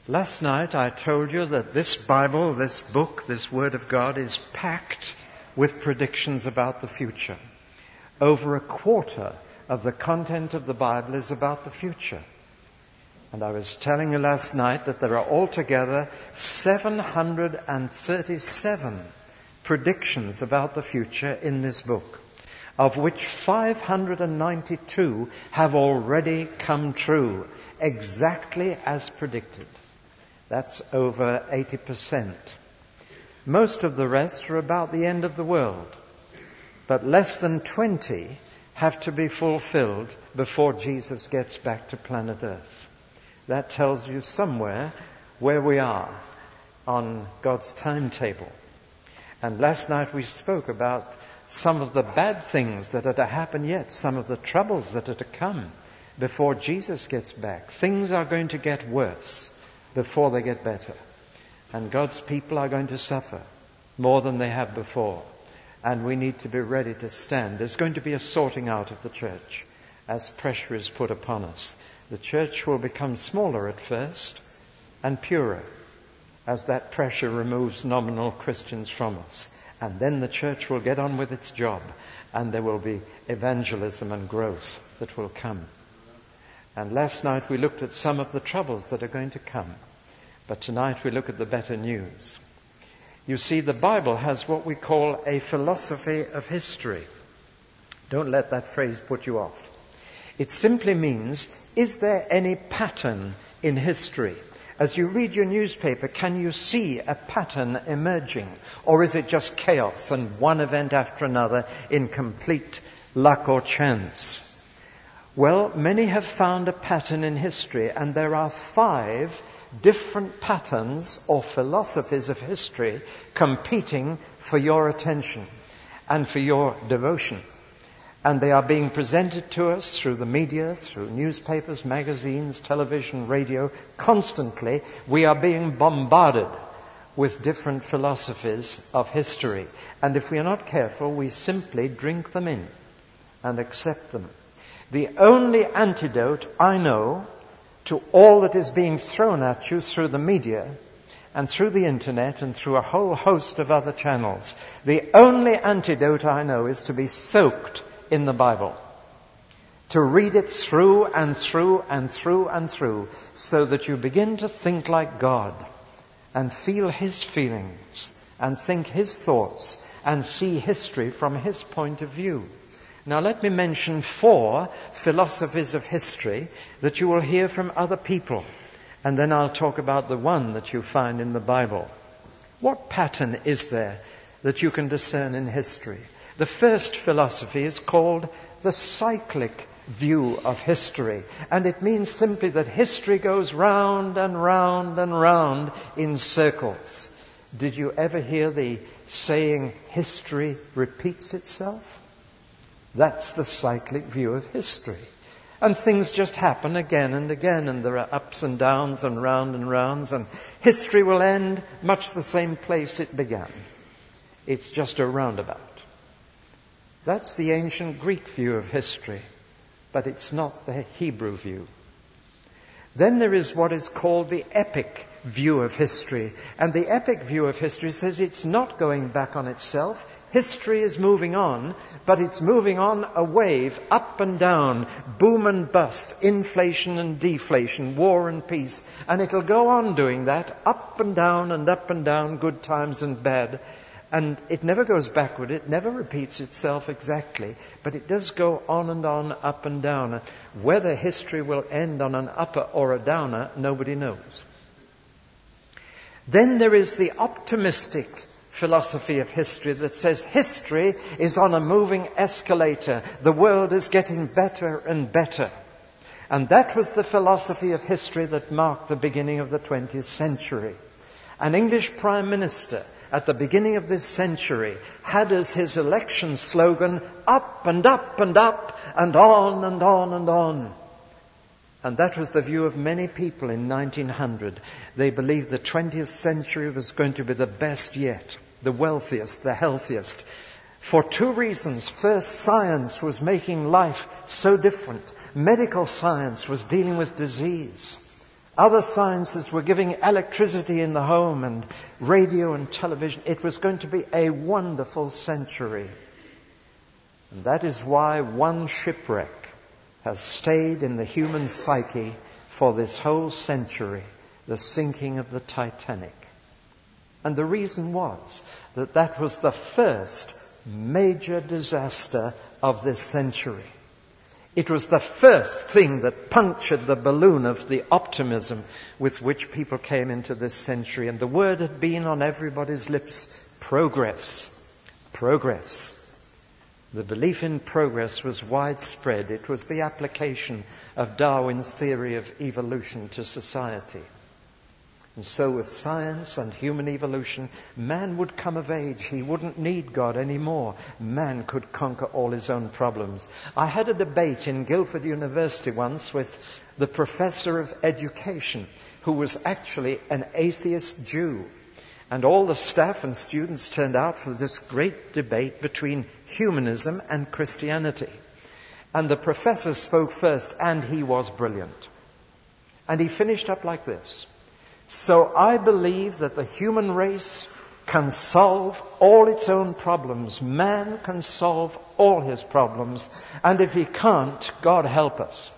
Last night I told you that this Bible, this book, this Word of God is packed with predictions about the future. Over a quarter of the content of the Bible is about the future. And I was telling you last night that there are altogether 737 predictions about the future in this book, of which 592 have already come true, exactly as predicted. That's over 80%. Most of the rest are about the end of the world, but less than 20 have to be fulfilled before Jesus gets back to planet Earth. That tells you somewhere where we are on God's timetable. And last night we spoke about some of the bad things that are to happen yet, some of the troubles that are to come before Jesus gets back. Things are going to get worse before they get better. And God's people are going to suffer more than they have before. And we need to be ready to stand. There's going to be a sorting out of the church as pressure is put upon us. The church will become smaller at first and purer as that pressure removes nominal Christians from us. And then the church will get on with its job, and there will be evangelism and growth that will come. And last night we looked at some of the troubles that are going to come. But tonight we look at the better news. You see, the Bible has what we call a philosophy of history. Don't let that phrase put you off. It simply means, is there any pattern in history? As you read your newspaper, can you see a pattern emerging? Or is it just chaos and one event after another in complete luck or chance? Well, many have found a pattern in history, and there are 5 different patterns or philosophies of history competing for your attention and for your devotion. And they are being presented to us through the media, through newspapers, magazines, television, radio. Constantly, we are being bombarded with different philosophies of history. And if we are not careful, we simply drink them in and accept them. The only antidote I know to all that is being thrown at you through the media and through the internet and through a whole host of other channels, the only antidote I know is to be soaked in the Bible. To read it through and through and through and through, so that you begin to think like God and feel His feelings and think His thoughts and see history from His point of view. Now let me mention 4 philosophies of history that you will hear from other people, and then I'll talk about the one that you find in the Bible. What pattern is there that you can discern in history? The first philosophy is called the cyclic view of history, and it means simply that history goes round and round and round in circles. Did you ever hear the saying, history repeats itself? That's the cyclic view of history. And things just happen again and again, and there are ups and downs and rounds, and history will end much the same place it began. It's just a roundabout. That's the ancient Greek view of history, but it's not the Hebrew view. Then there is what is called the epic view of history. And the epic view of history says it's not going back on itself. History is moving on, but it's moving on a wave, up and down, boom and bust, inflation and deflation, war and peace. And it'll go on doing that, up and down, good times and bad. And it never goes backward, it never repeats itself exactly, but it does go on and on, up and down. Whether history will end on an upper or a downer, nobody knows. Then there is the optimistic philosophy of history that says history is on a moving escalator. The world is getting better and better. And that was the philosophy of history that marked the beginning of the 20th century. An English Prime Minister at the beginning of this century had as his election slogan, up and up and up and on and on and on. And that was the view of many people in 1900. They believed the 20th century was going to be the best yet, the wealthiest, the healthiest. For 2 reasons. First, science was making life so different. Medical science was dealing with disease. Other sciences were giving electricity in the home and radio and television. It was going to be a wonderful century. And that is why one shipwreck has stayed in the human psyche for this whole century, the sinking of the Titanic. And the reason was that that was the first major disaster of this century. It was the first thing that punctured the balloon of the optimism with which people came into this century. And the word had been on everybody's lips: progress. Progress. The belief in progress was widespread. It was the application of Darwin's theory of evolution to society. And so with science and human evolution, man would come of age. He wouldn't need God anymore. Man could conquer all his own problems. I had a debate in Guildford University once with the professor of education, who was actually an atheist Jew. And all the staff and students turned out for this great debate between humanism and Christianity. And the professor spoke first, and he was brilliant. And he finished up like this: "So I believe that the human race can solve all its own problems. Man can solve all his problems. And if he can't, God help us."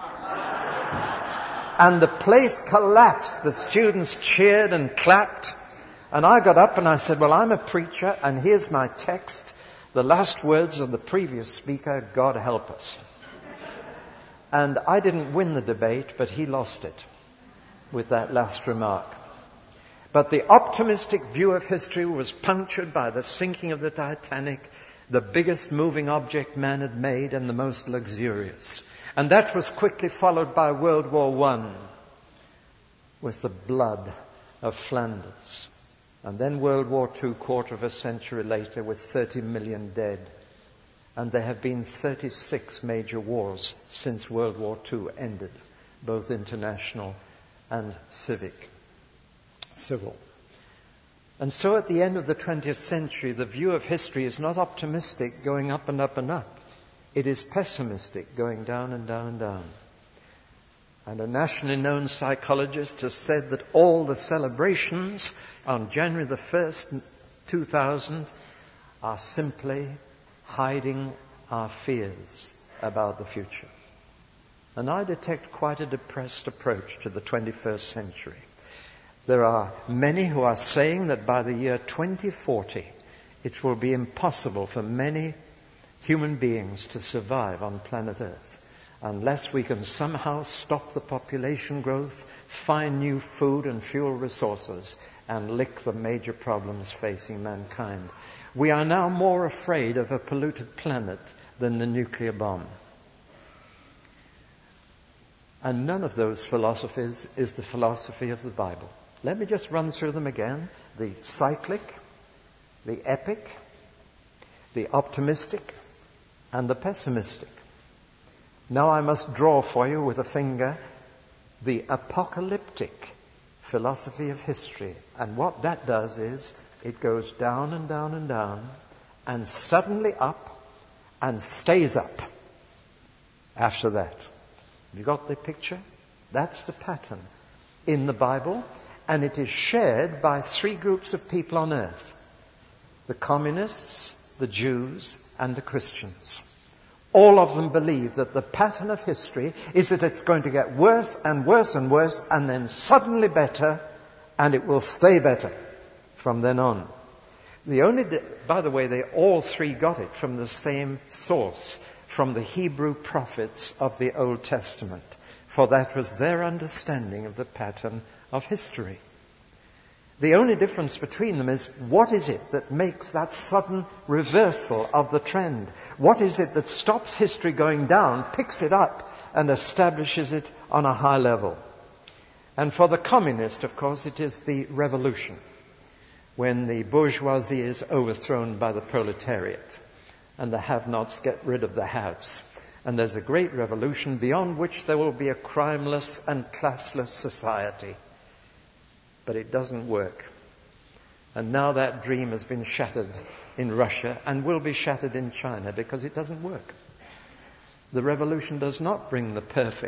And the place collapsed. The students cheered and clapped. And I got up and I said, "Well, I'm a preacher, and here's my text. The last words of the previous speaker, God help us." And I didn't win the debate, but he lost it with that last remark. But the optimistic view of history was punctured by the sinking of the Titanic, the biggest moving object man had made and the most luxurious. And that was quickly followed by World War I, with the blood of Flanders. And then World War II, quarter of a century later, with 30 million dead. And there have been 36 major wars since World War II ended, both international and civil. And so at the end of the 20th century, the view of history is not optimistic, going up and up and up. It is pessimistic, going down and down and down. And a nationally known psychologist has said that all the celebrations on January the 1st, 2000, are simply hiding our fears about the future. And I detect quite a depressed approach to the 21st century. There are many who are saying that by the year 2040, it will be impossible for many human beings to survive on planet Earth unless we can somehow stop the population growth, find new food and fuel resources, and lick the major problems facing mankind. We are now more afraid of a polluted planet than the nuclear bomb. And none of those philosophies is the philosophy of the Bible. Let me just run through them again. The cyclic, the epic, the optimistic, and the pessimistic. Now I must draw for you with a finger the apocalyptic philosophy of history. And what that does is it goes down and down and down and suddenly up and stays up after that. Have you got the picture? That's the pattern in the Bible, and it is shared by three groups of people on earth: the communists, the Jews, and the Christians. All of them believe that the pattern of history is that it's going to get worse and worse and worse, and then suddenly better, and it will stay better from then on. By the way, they all three got it from the same source, from the Hebrew prophets of the Old Testament, for that was their understanding of the pattern of history. The only difference between them is, what is it that makes that sudden reversal of the trend? What is it that stops history going down, picks it up, and establishes it on a high level? And for the communist, of course, it is the revolution, when the bourgeoisie is overthrown by the proletariat, and the have-nots get rid of the haves. And there's a great revolution beyond which there will be a crimeless and classless society. But it doesn't work. And now that dream has been shattered in Russia and will be shattered in China because it doesn't work. The revolution does not bring the perfect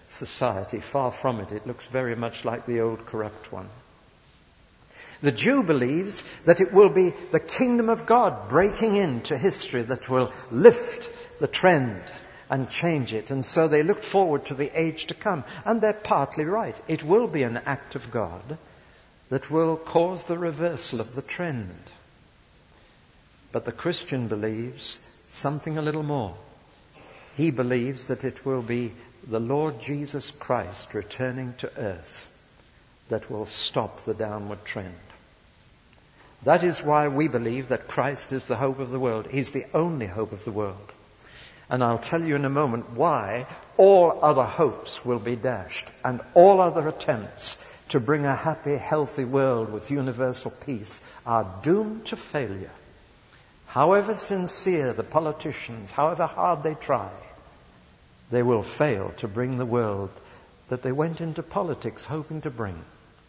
society. Far from it. It looks very much like the old corrupt one. The Jew believes that it will be the kingdom of God breaking into history that will lift the trend and change it. And so they look forward to the age to come. And they're partly right. It will be an act of God that will cause the reversal of the trend. But the Christian believes something a little more. He believes that it will be the Lord Jesus Christ returning to earth that will stop the downward trend. That is why we believe that Christ is the hope of the world. He's the only hope of the world. And I'll tell you in a moment why all other hopes will be dashed and all other attempts to bring a happy, healthy world with universal peace are doomed to failure. However sincere the politicians, however hard they try, they will fail to bring the world that they went into politics hoping to bring.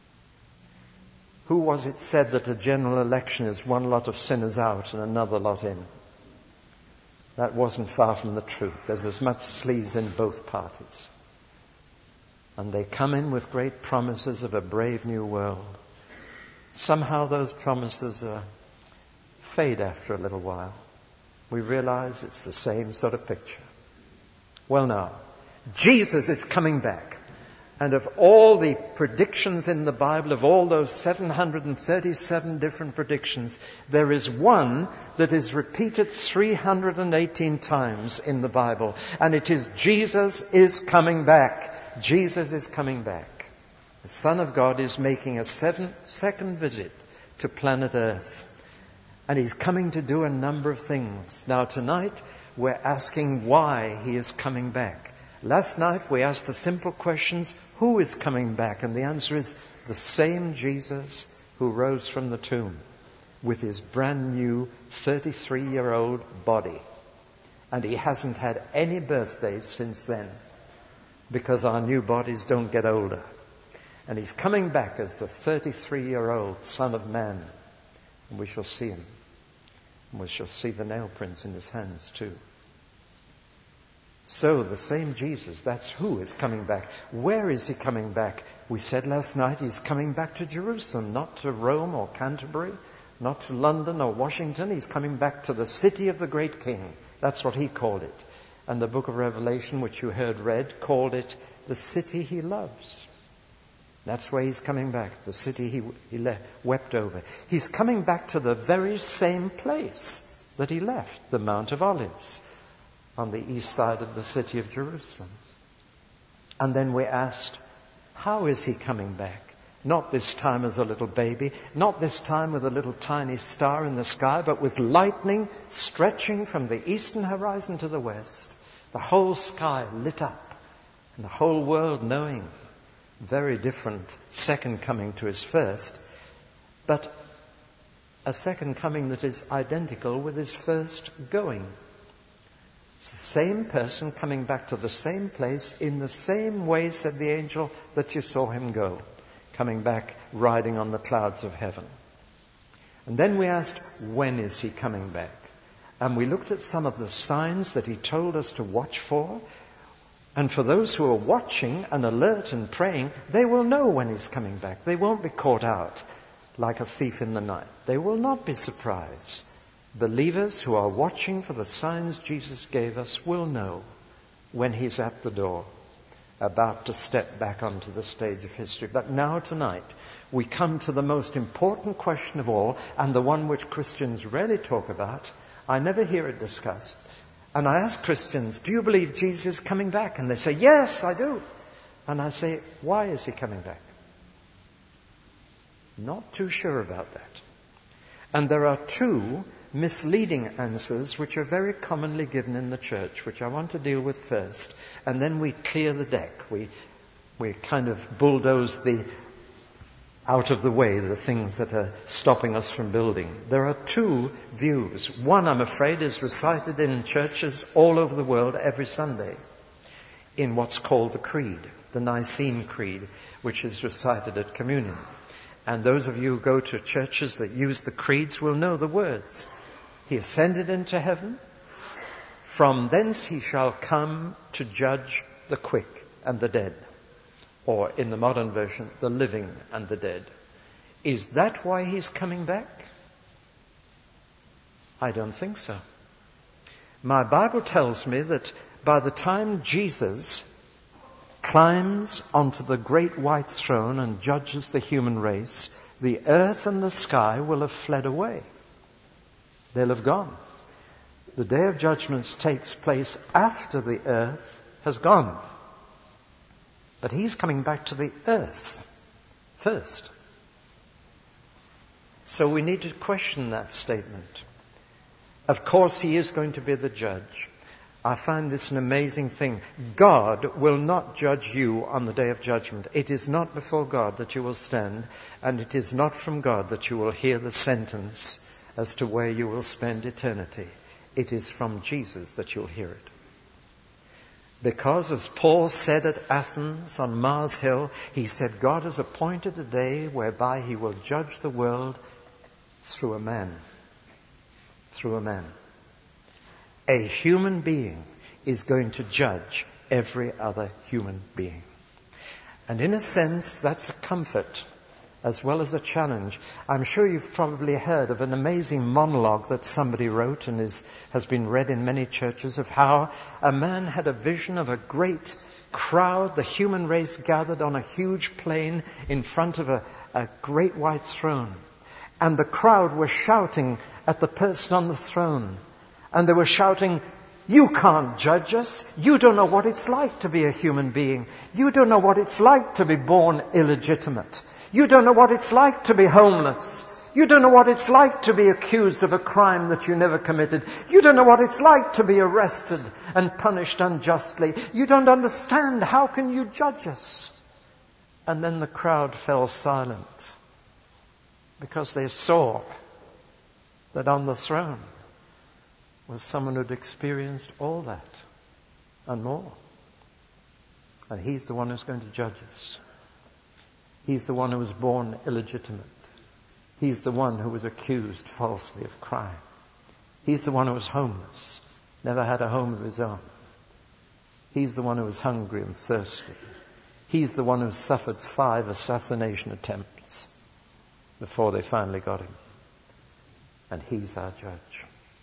Who was it said that a general election is one lot of sinners out and another lot in? That wasn't far from the truth. There's as much sleaze in both parties. And they come in with great promises of a brave new world. Somehow those promises fade after a little while. We realize it's the same sort of picture. Well now, Jesus is coming back. And of all the predictions in the Bible, of all those 737 different predictions, there is one that is repeated 318 times in the Bible. And it is Jesus is coming back. Jesus is coming back. The Son of God is making a second visit to planet Earth. And He's coming to do a number of things. Now tonight, we're asking why He is coming back. Last night we asked the simple questions, who is coming back? And the answer is the same Jesus who rose from the tomb with his brand new 33-year-old body. And He hasn't had any birthdays since then because our new bodies don't get older. And He's coming back as the 33-year-old Son of Man. And we shall see Him. And we shall see the nail prints in His hands too. So the same Jesus, that's who is coming back. Where is He coming back? We said last night He's coming back to Jerusalem, not to Rome or Canterbury, not to London or Washington. He's coming back to the city of the great King. That's what He called it. And the book of Revelation, which you heard read, called it the city He loves. That's where He's coming back, the city He wept over. He's coming back to the very same place that He left, the Mount of Olives, on the east side of the city of Jerusalem. And then we asked, how is He coming back? Not this time as a little baby, not this time with a little tiny star in the sky, but with lightning stretching from the eastern horizon to the west, the whole sky lit up, and the whole world knowing. Very different second coming to His first, but a second coming that is identical with His first going. It's the same person coming back to the same place in the same way, said the angel, that you saw Him go, coming back riding on the clouds of heaven. And then we asked, when is He coming back? And we looked at some of the signs that He told us to watch for. And for those who are watching and alert and praying, they will know when He's coming back. They won't be caught out like a thief in the night. They will not be surprised. Believers who are watching for the signs Jesus gave us will know when He's at the door, about to step back onto the stage of history. But now tonight, we come to the most important question of all, and the one which Christians rarely talk about. I never hear it discussed. And I ask Christians, do you believe Jesus is coming back? And they say, yes, I do. And I say, why is He coming back? Not too sure about that. And there are two misleading answers which are very commonly given in the church, which I want to deal with first, and then we clear the deck. We kind of bulldoze out of the way the things that are stopping us from building. There are two views. One, I'm afraid, is recited in churches all over the world every Sunday in what's called the Creed, the Nicene Creed, which is recited at communion. And those of you who go to churches that use the creeds will know the words. He ascended into heaven. From thence He shall come to judge the quick and the dead. Or in the modern version, the living and the dead. Is that why he's coming back? I don't think so. My Bible tells me that by the time Jesus climbs onto the great white throne and judges the human race, the earth and the sky will have fled away. They'll have gone. The day of judgment takes place after the earth has gone. But he's coming back to the earth first. So we need to question that statement. Of course, he is going to be the judge. I find this an amazing thing. God will not judge you on the day of judgment. It is not before God that you will stand, and it is not from God that you will hear the sentence as to where you will spend eternity. It is from Jesus that you'll hear it. Because, as Paul said at Athens on Mars Hill, he said, God has appointed a day whereby he will judge the world through a man. Through a man. A human being is going to judge every other human being. And in a sense, that's a comfort as well as a challenge. I'm sure you've probably heard of an amazing monologue that somebody wrote and has been read in many churches of how a man had a vision of a great crowd, the human race gathered on a huge plain in front of a great white throne. And the crowd were shouting at the person on the throne. And they were shouting, you can't judge us. You don't know what it's like to be a human being. You don't know what it's like to be born illegitimate. You don't know what it's like to be homeless. You don't know what it's like to be accused of a crime that you never committed. You don't know what it's like to be arrested and punished unjustly. You don't understand. How can you judge us? And then the crowd fell silent because they saw that on the throne was someone who'd experienced all that and more. And he's the one who's going to judge us. He's the one who was born illegitimate. He's the one who was accused falsely of crime. He's the one who was homeless, never had a home of his own. He's the one who was hungry and thirsty. He's the one who suffered 5 assassination attempts before they finally got him. And he's our judge.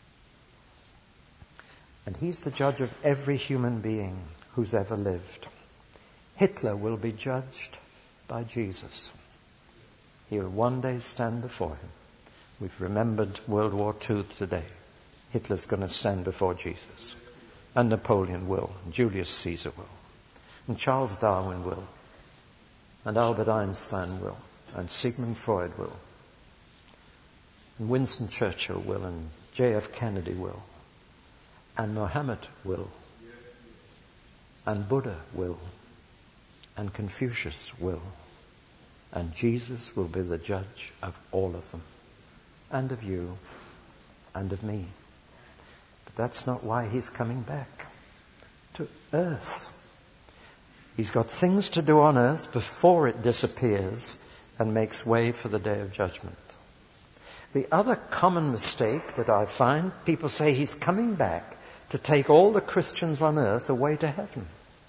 And he's the judge of every human being who's ever lived. Hitler will be judged by Jesus. He will one day stand before him. We've remembered World War II today. Hitler's going to stand before Jesus. And Napoleon will. And Julius Caesar will. And Charles Darwin will. And Albert Einstein will. And Sigmund Freud will. And Winston Churchill will. And J.F. Kennedy will. And Mohammed will. And Buddha will. And Confucius will. And Jesus will be the judge of all of them. And of you. And of me. But that's not why he's coming back. To earth. He's got things to do on earth before it disappears and makes way for the day of judgment. The other common mistake that I find, people say he's coming back to take all the Christians on earth away to heaven.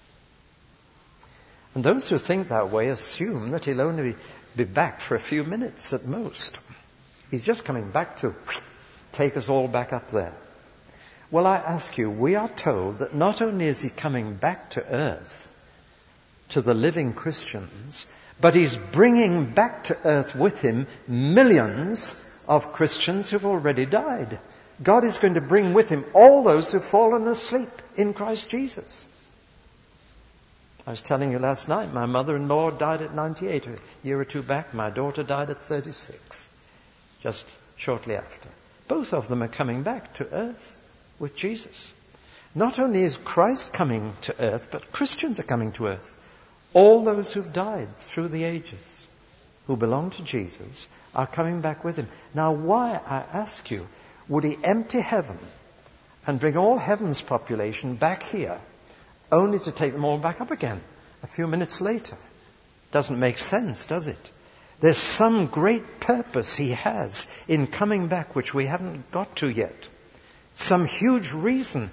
And those who think that way assume that he'll only be back for a few minutes at most. He's just coming back to take us all back up there. Well, I ask you, we are told that not only is he coming back to earth, to the living Christians, but he's bringing back to earth with him millions of Christians who've already died. God is going to bring with him all those who've fallen asleep in Christ Jesus. I was telling you last night, my mother-in-law died at 98. A year or two back, my daughter died at 36, just shortly after. Both of them are coming back to earth with Jesus. Not only is Christ coming to earth, but Christians are coming to earth. All those who've died through the ages, who belong to Jesus, are coming back with him. Now, why, I ask you, would he empty heaven and bring all heaven's population back here, only to take them all back up again a few minutes later? Doesn't make sense, does it? There's some great purpose he has in coming back which we haven't got to yet. Some huge reason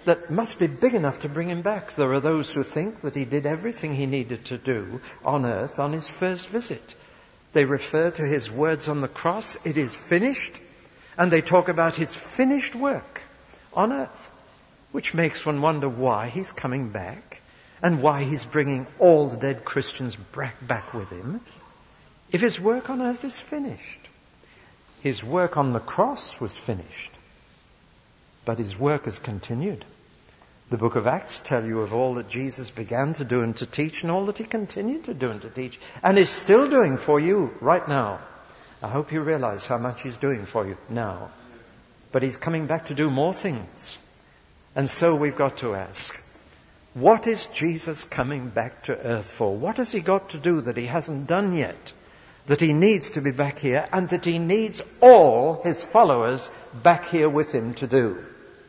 that must be big enough to bring him back. There are those who think that he did everything he needed to do on earth on his first visit. They refer to his words on the cross, "It is finished," and they talk about his finished work on earth, which makes one wonder why he's coming back and why he's bringing all the dead Christians back with him if his work on earth is finished. His work on the cross was finished, but his work has continued. The book of Acts tell you of all that Jesus began to do and to teach, and all that he continued to do and to teach, and is still doing for you right now. I hope you realize how much he's doing for you now. But he's coming back to do more things. And so we've got to ask, what is Jesus coming back to earth for? What has he got to do that he hasn't done yet? That he needs to be back here, and that he needs all his followers back here with him to do?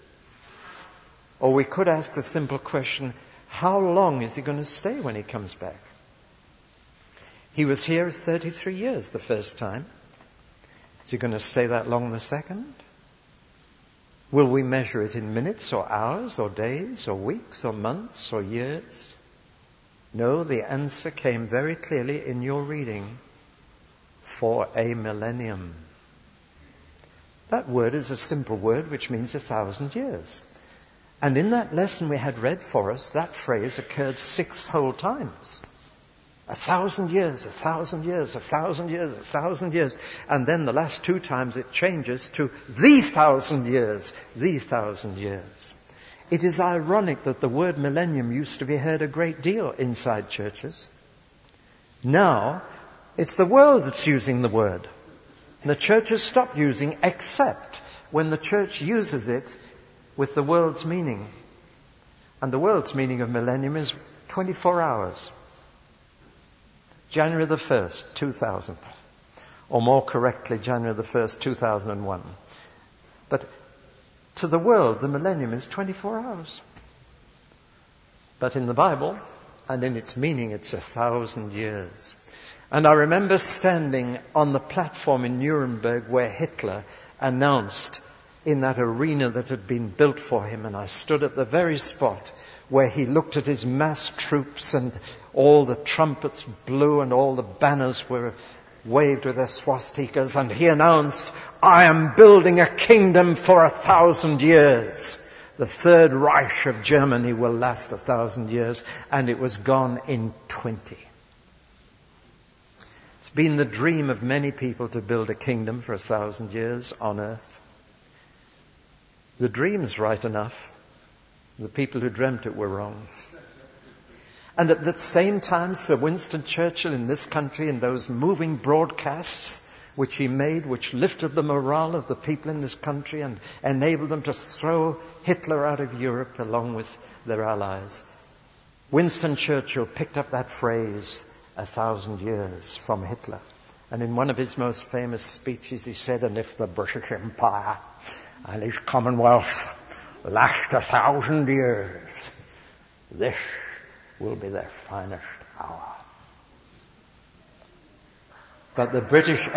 Or we could ask the simple question, how long is he going to stay when he comes back? He was here 33 years the first time. Is he going to stay that long the second? Will we measure it in minutes or hours or days or weeks or months or years? No, the answer came very clearly in your reading. For a millennium. That word is a simple word which means 1,000 years. And in that lesson we had read for us, that phrase occurred 6 whole times. 1,000 years, 1,000 years, 1,000 years, 1,000 years. And then the last 2 times it changes to the 1,000 years, the 1,000 years. It is ironic that the word millennium used to be heard a great deal inside churches. Now, it's the world that's using the word. The church has stopped using, except when the church uses it with the world's meaning. And the world's meaning of millennium is 24 hours. January the 1st, 2000. Or more correctly, January the 1st, 2001. But to the world, the millennium is 24 hours. But in the Bible, and in its meaning, it's 1,000 years. And I remember standing on the platform in Nuremberg where Hitler announced in that arena that had been built for him, and I stood at the very spot where he looked at his mass troops and all the trumpets blew and all the banners were waved with their swastikas, and he announced, "I am building a kingdom for 1,000 years. The Third Reich of Germany will last 1,000 years," and it was gone in 20. It's been the dream of many people to build a kingdom for 1,000 years on earth. The dream's right enough. The people who dreamt it were wrong. And at the same time, Sir Winston Churchill in this country, in those moving broadcasts which he made, which lifted the morale of the people in this country and enabled them to throw Hitler out of Europe along with their allies, Winston Churchill picked up that phrase, 1,000 years, from Hitler. And in one of his most famous speeches he said, "And if the British Empire and its Commonwealth last 1,000 years, this will be their finest hour." But the British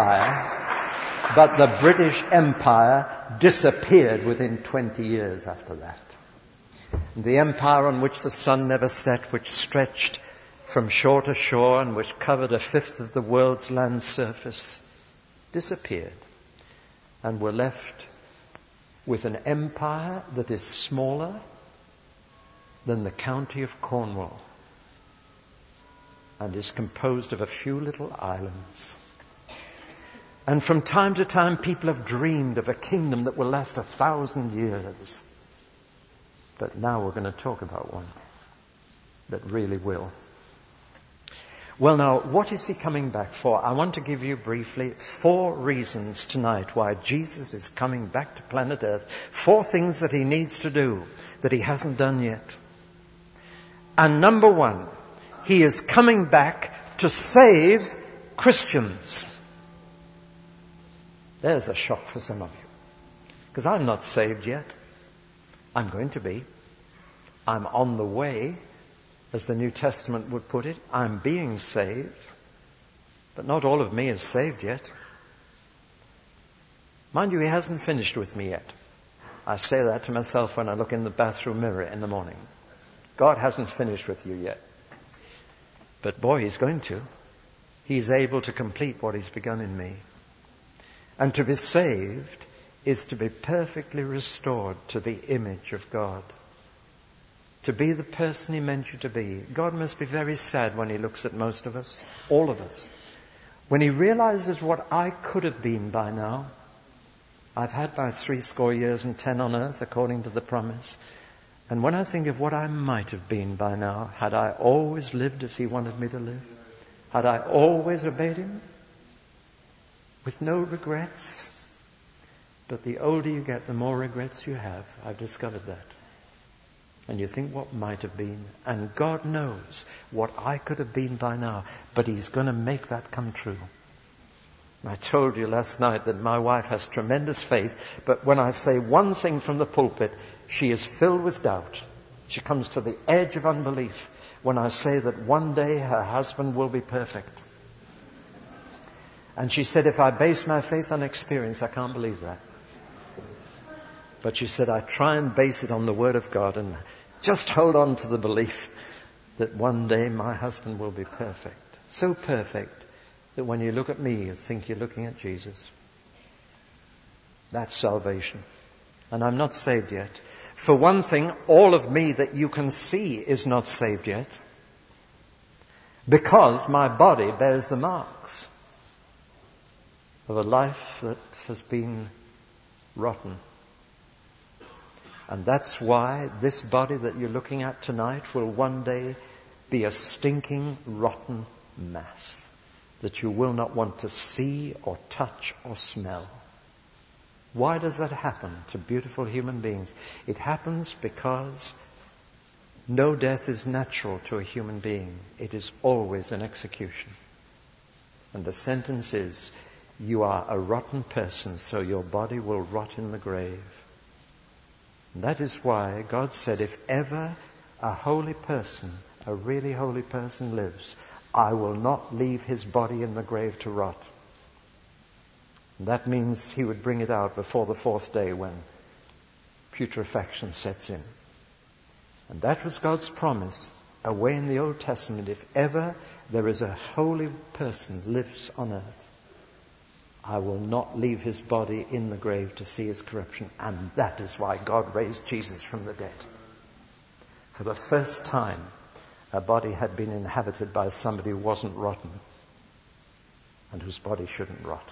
Empire disappeared within 20 years after that. The empire on which the sun never set, which stretched from shore to shore and which covered 1/5 of the world's land surface, disappeared. And we're left with an empire that is smaller than the county of Cornwall and is composed of a few little islands. And from time to time people have dreamed of a kingdom that will last 1,000 years. But now we're going to talk about one that really will. Well, now, what is he coming back for? I want to give you briefly 4 reasons tonight why Jesus is coming back to planet Earth. 4 things that he needs to do that he hasn't done yet. And number 1, he is coming back to save Christians. There's a shock for some of you. Because I'm not saved yet. I'm going to be. I'm on the way. As the New Testament would put it, I'm being saved, but not all of me is saved yet. Mind you, he hasn't finished with me yet. I say that to myself when I look in the bathroom mirror in the morning. God hasn't finished with you yet. But boy, He's going to. He's able to complete what He's begun in me. And to be saved is to be perfectly restored to the image of God. To be the person He meant you to be. God must be very sad when He looks at most of us, all of us. When He realizes what I could have been by now. I've had my 70 years and 10 on earth, according to the promise. And when I think of what I might have been by now, had I always lived as He wanted me to live, had I always obeyed Him, with no regrets. But the older you get, the more regrets you have. I've discovered that. And you think what might have been. And God knows what I could have been by now. But He's going to make that come true. I told you last night that my wife has tremendous faith. But when I say one thing from the pulpit, she is filled with doubt. She comes to the edge of unbelief when I say that one day her husband will be perfect. And she said, if I base my faith on experience, I can't believe that. But she said, I try and base it on the Word of God and just hold on to the belief that one day my husband will be perfect. So perfect that when you look at me, you think you're looking at Jesus. That's salvation. And I'm not saved yet. For one thing, all of me that you can see is not saved yet. Because my body bears the marks of a life that has been rotten. And that's why this body that you're looking at tonight will one day be a stinking, rotten mass that you will not want to see or touch or smell. Why does that happen to beautiful human beings? It happens because no death is natural to a human being. It is always an execution. And the sentence is, you are a rotten person, so your body will rot in the grave. And that is why God said, if ever a holy person, a really holy person lives, I will not leave his body in the grave to rot. And that means He would bring it out before the 4th day when putrefaction sets in. And that was God's promise away in the Old Testament. If ever there is a holy person lives on earth, I will not leave his body in the grave to see his corruption. And that is why God raised Jesus from the dead. For the first time, a body had been inhabited by somebody who wasn't rotten and whose body shouldn't rot.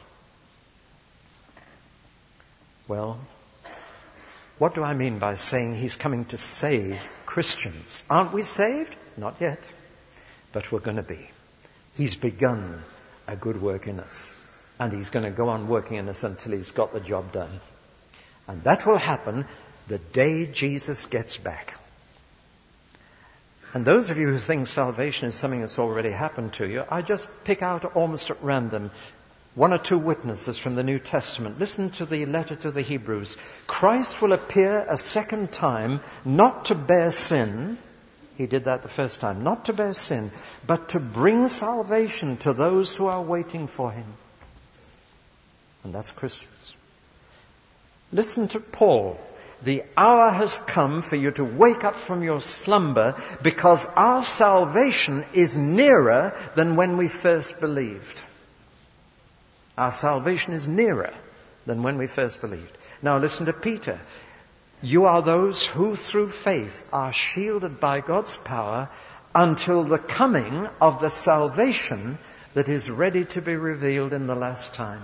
Well, what do I mean by saying He's coming to save Christians? Aren't we saved? Not yet. But we're going to be. He's begun a good work in us. And He's going to go on working in us until He's got the job done. And that will happen the day Jesus gets back. And those of you who think salvation is something that's already happened to you, I just pick out almost at random 1 or 2 witnesses from the New Testament. Listen to the letter to the Hebrews. Christ will appear a second time, not to bear sin. He did that the first time. Not to bear sin, but to bring salvation to those who are waiting for Him. And that's Christians. Listen to Paul. The hour has come for you to wake up from your slumber, because our salvation is nearer than when we first believed. Our salvation is nearer than when we first believed. Now listen to Peter. You are those who through faith are shielded by God's power until the coming of the salvation that is ready to be revealed in the last time.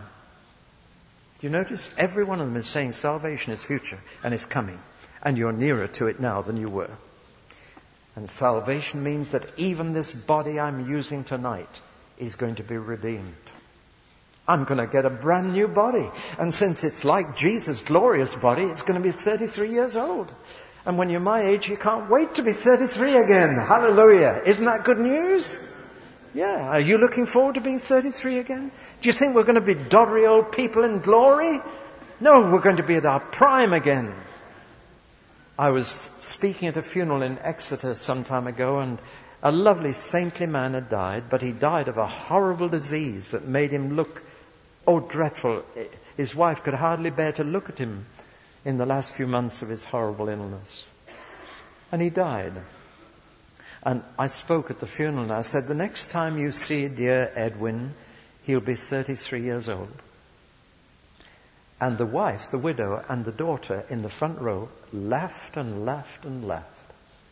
Do you notice? Every one of them is saying salvation is future and is coming. And you're nearer to it now than you were. And salvation means that even this body I'm using tonight is going to be redeemed. I'm going to get a brand new body. And since it's like Jesus' glorious body, it's going to be 33 years old. And when you're my age, you can't wait to be 33 again. Hallelujah. Isn't that good news? Yeah. Are you looking forward to being 33 again? Do you think we're going to be doddery old people in glory? No, we're going to be at our prime again. I was speaking at a funeral in Exeter some time ago, and a lovely saintly man had died, but he died of a horrible disease that made him look, dreadful. His wife could hardly bear to look at him. in the last few months of his horrible illness. And he died. And I spoke at the funeral and I said, the next time you see dear Edwin, he'll be 33 years old. And the wife, the widow, and the daughter in the front row laughed and laughed and laughed.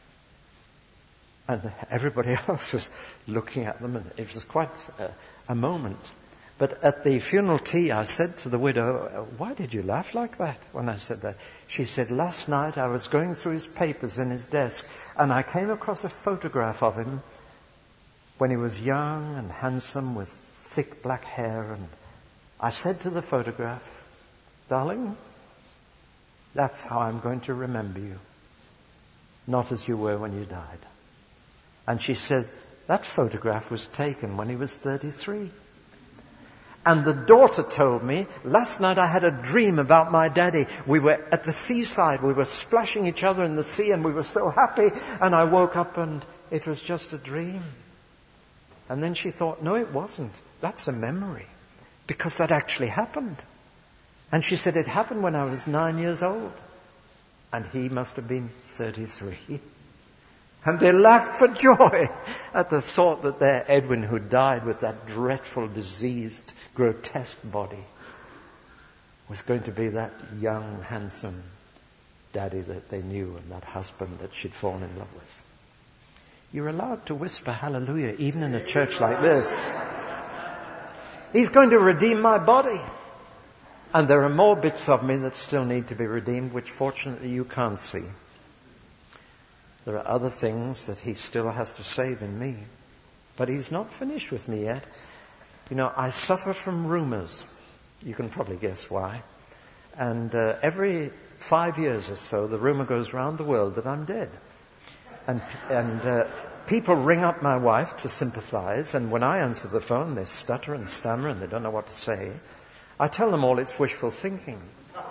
And everybody else was looking at them, and it was quite a moment. But at the funeral tea, I said to the widow, why did you laugh like that when I said that? She said, last night I was going through his papers in his desk, and I came across a photograph of him when he was young and handsome with thick black hair. And I said to the photograph, darling, that's how I'm going to remember you. Not as you were when you died. And she said, that photograph was taken when he was 33. And the daughter told me, last night I had a dream about my daddy. We were at the seaside. We were splashing each other in the sea and we were so happy. And I woke up and it was just a dream. And then she thought, no, it wasn't. That's a memory. Because that actually happened. And she said, it happened when I was 9 years old. And he must have been 33. And they laughed for joy at the thought that their Edwin, who died with that dreadful, diseased, grotesque body, was going to be that young, handsome daddy that they knew and that husband that she'd fallen in love with. You're allowed to whisper hallelujah even in a church like this. He's going to redeem my body. And there are more bits of me that still need to be redeemed, which fortunately you can't see. There are other things that he still has to save in me. But he's not finished with me yet. You know, I suffer from rumors. You can probably guess why. And every 5 years or so, the rumor goes around the world that I'm dead. And people ring up my wife to sympathize. And when I answer the phone, they stutter and stammer and they don't know what to say. I tell them all it's wishful thinking.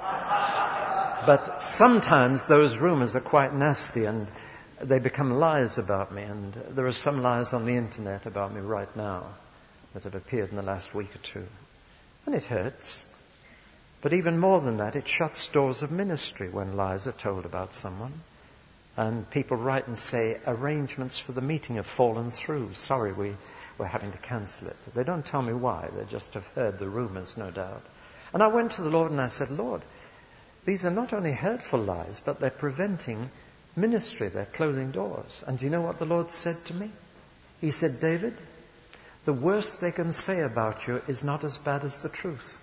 But sometimes those rumors are quite nasty and they become lies about me. And there are some lies on the internet about me right now that have appeared in the last week or two. And it hurts. But even more than that, it shuts doors of ministry when lies are told about someone. And people write and say, arrangements for the meeting have fallen through. Sorry, we're having to cancel it. They don't tell me why. They just have heard the rumors, no doubt. And I went to the Lord and I said, Lord, these are not only hurtful lies, but they're preventing ministry. They're closing doors. And do you know what the Lord said to me? He said, David, the worst they can say about you is not as bad as the truth.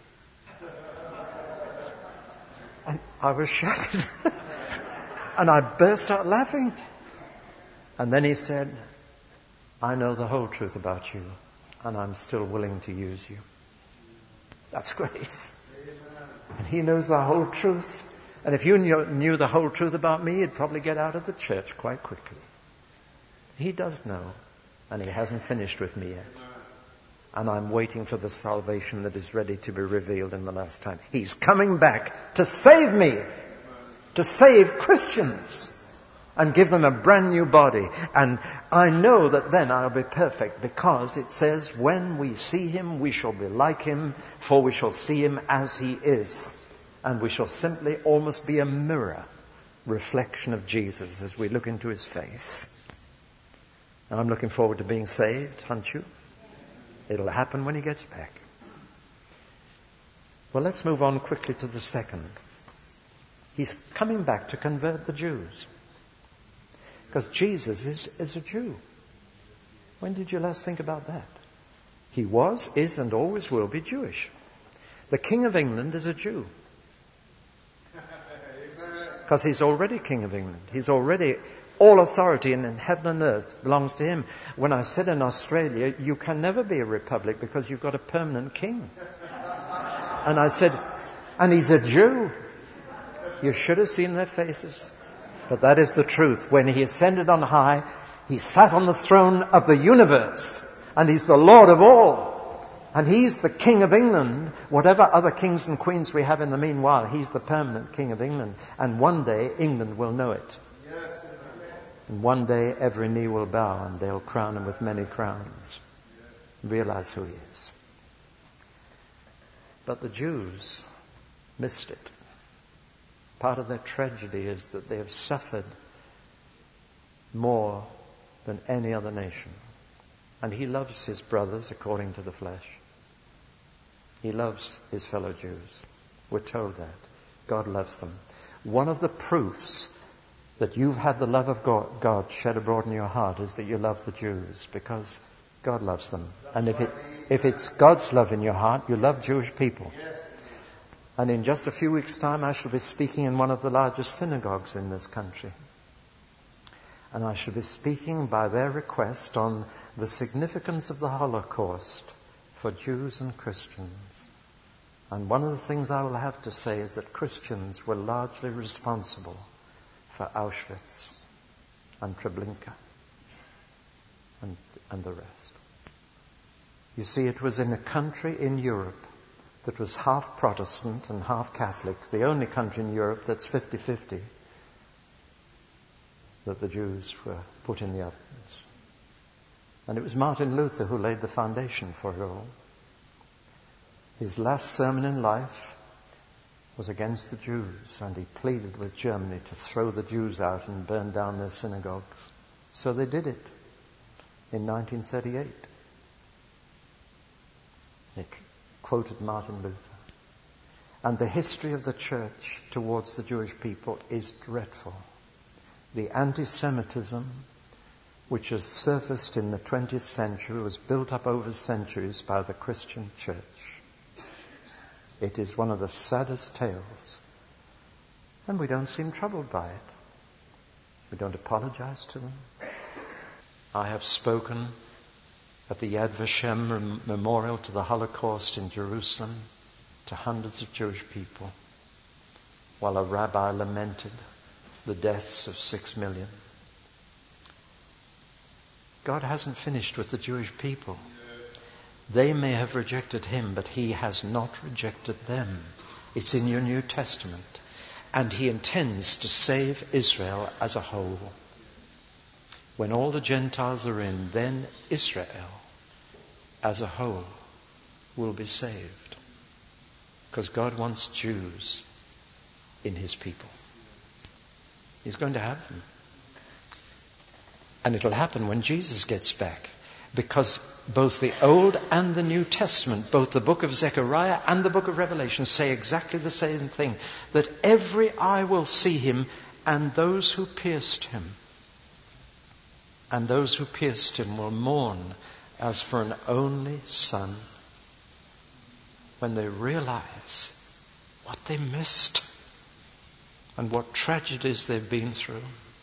And I was shattered. And I burst out laughing. And then he said, I know the whole truth about you, and I'm still willing to use you. That's grace. And he knows the whole truth. And if you knew the whole truth about me, you'd probably get out of the church quite quickly. He does know, and he hasn't finished with me yet. And I'm waiting for the salvation that is ready to be revealed in the last time. He's coming back to save me, to save Christians, and give them a brand new body. And I know that then I'll be perfect, because it says, when we see him, we shall be like him, for we shall see him as he is. And we shall simply almost be a mirror reflection of Jesus as we look into his face. And I'm looking forward to being saved, aren't you? It'll happen when he gets back. Well, let's move on quickly to the second. He's coming back to convert the Jews. Because Jesus is a Jew. When did you last think about that? He was, is, and always will be Jewish. The King of England is a Jew. Because he's already King of England. He's already, all authority in heaven and earth belongs to him. When I said in Australia, you can never be a republic because you've got a permanent king. And I said, and he's a Jew. You should have seen their faces. But that is the truth. When he ascended on high, he sat on the throne of the universe. And he's the Lord of all. And he's the King of England. Whatever other kings and queens we have in the meanwhile, he's the permanent King of England. And one day England will know it. And one day every knee will bow and they'll crown him with many crowns. Realize who he is. But the Jews missed it. Part of their tragedy is that they have suffered more than any other nation. And he loves his brothers according to the flesh. He loves his fellow Jews. We're told that. God loves them. One of the proofs that you've had the love of God shed abroad in your heart is that you love the Jews, because God loves them. And if it's God's love in your heart, you love Jewish people. And in just a few weeks' time, I shall be speaking in one of the largest synagogues in this country. And I shall be speaking by their request on the significance of the Holocaust for Jews and Christians. And one of the things I will have to say is that Christians were largely responsible for Auschwitz and Treblinka and the rest. You see, it was in a country in Europe that was half Protestant and half Catholic, the only country in Europe that's 50-50, that the Jews were put in the ovens. And it was Martin Luther who laid the foundation for it all. His last sermon in life was against the Jews, and he pleaded with Germany to throw the Jews out and burn down their synagogues. So they did it in 1938. He quoted Martin Luther. And the history of the church towards the Jewish people is dreadful. The anti-Semitism which has surfaced in the 20th century was built up over centuries by the Christian church. It is one of the saddest tales. And we don't seem troubled by it. We don't apologize to them. I have spoken at the Yad Vashem Memorial to the Holocaust in Jerusalem to hundreds of Jewish people, while a rabbi lamented the deaths of 6 million. God hasn't finished with the Jewish people. They may have rejected him, but he has not rejected them. It's in your New Testament. And he intends to save Israel as a whole. When all the Gentiles are in, then Israel as a whole will be saved. Because God wants Jews in his people. He's going to have them. And it'll happen when Jesus gets back. Because both the Old and the New Testament, both the book of Zechariah and the book of Revelation, say exactly the same thing. That every eye will see him, and those who pierced him. And those who pierced him will mourn as for an only son, when they realize what they missed and what tragedies they've been through.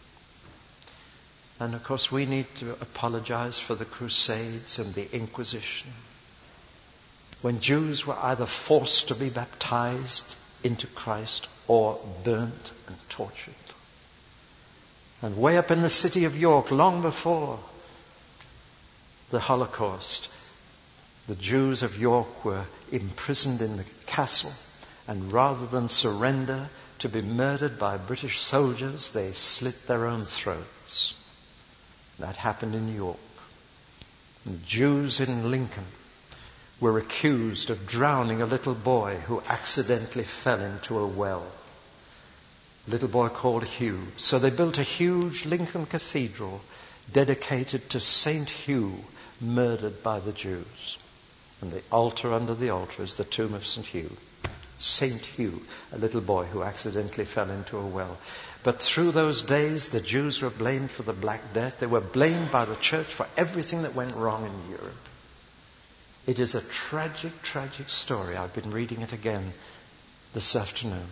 And of course we need to apologize for the Crusades and the Inquisition, when Jews were either forced to be baptized into Christ or burnt and tortured. And way up in the city of York, long before the Holocaust, the Jews of York were imprisoned in the castle, and rather than surrender to be murdered by British soldiers, they slit their own throats. That happened in York. And Jews in Lincoln were accused of drowning a little boy who accidentally fell into a well. A little boy called Hugh. So they built a huge Lincoln Cathedral dedicated to Saint Hugh, murdered by the Jews. And the altar under the altar is the tomb of St. Hugh. Saint Hugh, a little boy who accidentally fell into a well. But through those days, the Jews were blamed for the Black Death. They were blamed by the church for everything that went wrong in Europe. It is a tragic, tragic story. I've been reading it again this afternoon.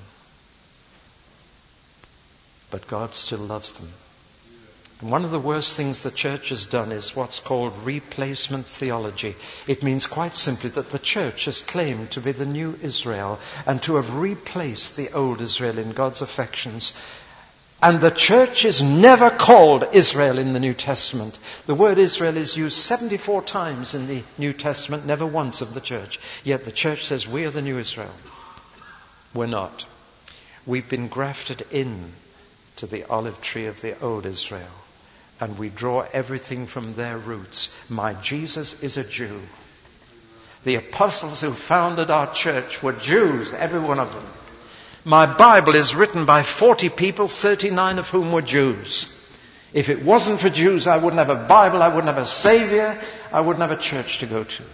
But God still loves them. And one of the worst things the church has done is what's called replacement theology. It means quite simply that the church has claimed to be the new Israel and to have replaced the old Israel in God's affections. And the church is never called Israel in the New Testament. The word Israel is used 74 times in the New Testament, never once of the church. Yet the church says we are the new Israel. We're not. We've been grafted in to the olive tree of the old Israel. And we draw everything from their roots. My Jesus is a Jew. The apostles who founded our church were Jews, every one of them. My Bible is written by 40 people, 39 of whom were Jews. If it wasn't for Jews, I wouldn't have a Bible, I wouldn't have a Savior, I wouldn't have a church to go to.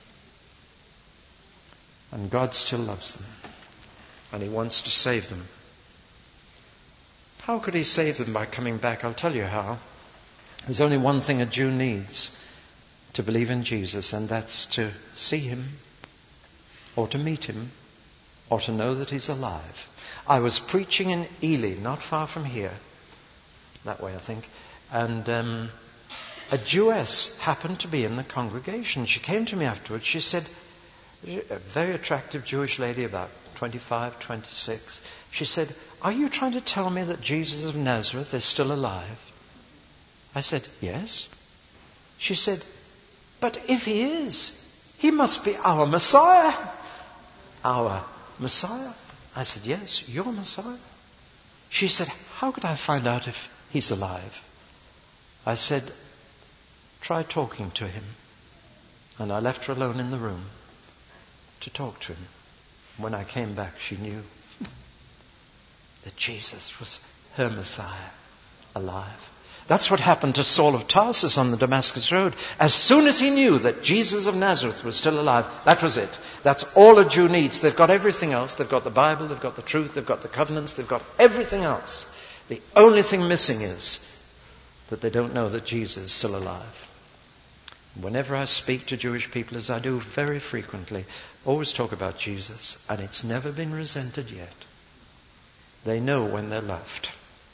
And God still loves them. And He wants to save them. How could He save them? By coming back? I'll tell you how. There's only one thing a Jew needs to believe in Jesus, and that's to see Him, or to meet Him, or to know that He's alive. I was preaching in Ely, not far from here, that way I think, and a Jewess happened to be in the congregation. She came to me afterwards. She said, a very attractive Jewish lady, about 25, 26. She said, "Are you trying to tell me that Jesus of Nazareth is still alive?" I said, "Yes." She said, "But if He is, He must be our Messiah." Our Messiah? I said, "Yes, your Messiah." She said, "How could I find out if He's alive?" I said, "Try talking to Him." And I left her alone in the room to talk to Him. When I came back, she knew that Jesus was her Messiah, alive. That's what happened to Saul of Tarsus on the Damascus Road. As soon as he knew that Jesus of Nazareth was still alive, that was it. That's all a Jew needs. They've got everything else. They've got the Bible, they've got the truth, they've got the covenants, they've got everything else. The only thing missing is that they don't know that Jesus is still alive. Whenever I speak to Jewish people, as I do very frequently, always talk about Jesus, and it's never been resented yet. They know when they're loved.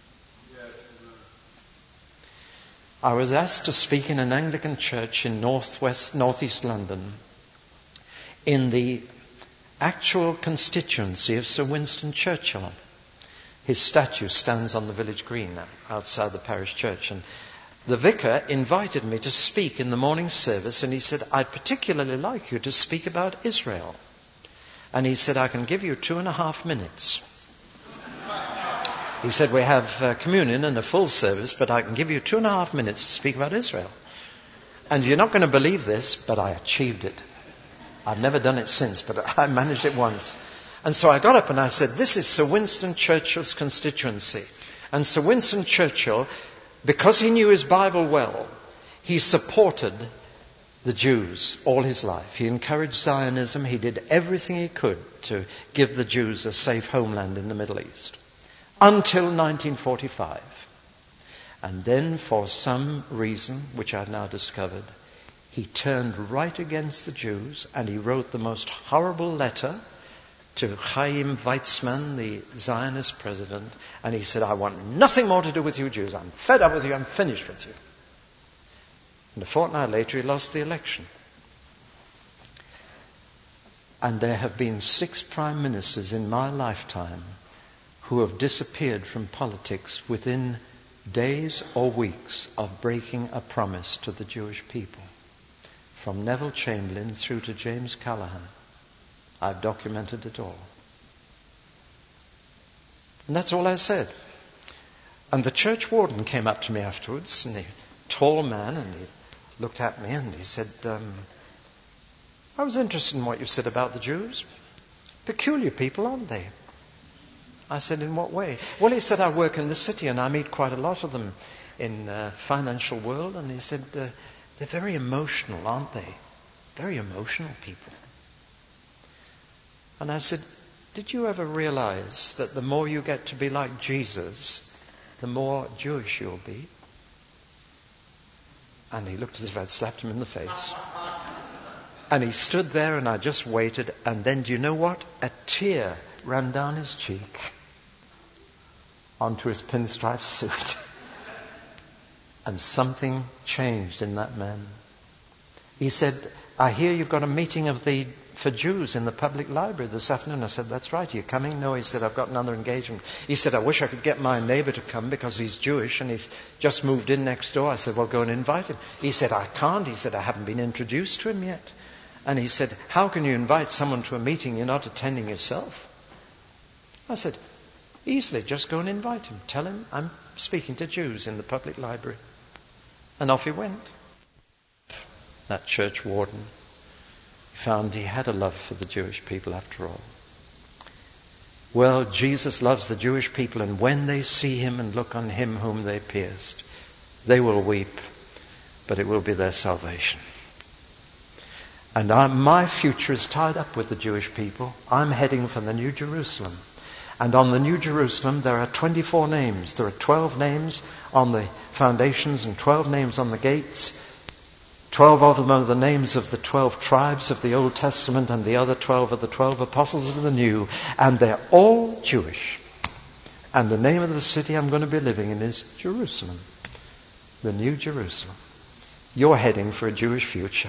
I was asked to speak in an Anglican church in northeast London, in the actual constituency of Sir Winston Churchill. His statue stands on the village green now, outside the parish church. And the vicar invited me to speak in the morning service, and he said, "I'd particularly like you to speak about Israel." And he said, "I can give you 2.5 minutes. He said, "We have communion and a full service, but I can give you 2.5 minutes to speak about Israel." And you're not going to believe this, but I achieved it. I've never done it since, but I managed it once. And so I got up and I said, "This is Sir Winston Churchill's constituency." And Sir Winston Churchill, because he knew his Bible well, he supported the Jews all his life. He encouraged Zionism. He did everything he could to give the Jews a safe homeland in the Middle East. Until 1945. And then, for some reason, which I've now discovered, he turned right against the Jews, and he wrote the most horrible letter to Chaim Weizmann, the Zionist president, and he said, "I want nothing more to do with you Jews. I'm fed up with you. I'm finished with you." And a fortnight later, he lost the election. And there have been 6 prime ministers in my lifetime who have disappeared from politics within days or weeks of breaking a promise to the Jewish people. From Neville Chamberlain through to James Callaghan. I've documented it all. And that's all I said. And the church warden came up to me afterwards, and a tall man, and he looked at me and he said, "I was interested in what you said about the Jews. Peculiar people, aren't they?" I said, "In what way?" "Well," he said, "I work in the city and I meet quite a lot of them in the financial world." And he said, "They're very emotional, aren't they? Very emotional people." And I said, "Did you ever realize that the more you get to be like Jesus, the more Jewish you'll be?" And he looked as if I'd slapped him in the face. And he stood there and I just waited. And then, do you know what? A tear ran down his cheek onto his pinstripe suit. And something changed in that man. He said, "I hear you've got a meeting for Jews in the public library this afternoon." I said, "That's right. Are you coming?" "No," he said, "I've got another engagement." He said, "I wish I could get my neighbor to come because he's Jewish and he's just moved in next door." I said, "Well, go and invite him." He said, "I can't." He said, "I haven't been introduced to him yet." And he said, "How can you invite someone to a meeting you're not attending yourself?" I said, "Easily, just go and invite him. Tell him I'm speaking to Jews in the public library." And off he went. That church warden found he had a love for the Jewish people after all. Well, Jesus loves the Jewish people, and when they see him and look on him whom they pierced, they will weep, but it will be their salvation. And my future is tied up with the Jewish people. I'm heading for the New Jerusalem. And on the New Jerusalem, there are 24 names. There are 12 names on the foundations and 12 names on the gates. 12 of them are the names of the 12 tribes of the Old Testament, and the other 12 are the 12 apostles of the New. And they're all Jewish. And the name of the city I'm going to be living in is Jerusalem. The New Jerusalem. You're heading for a Jewish future.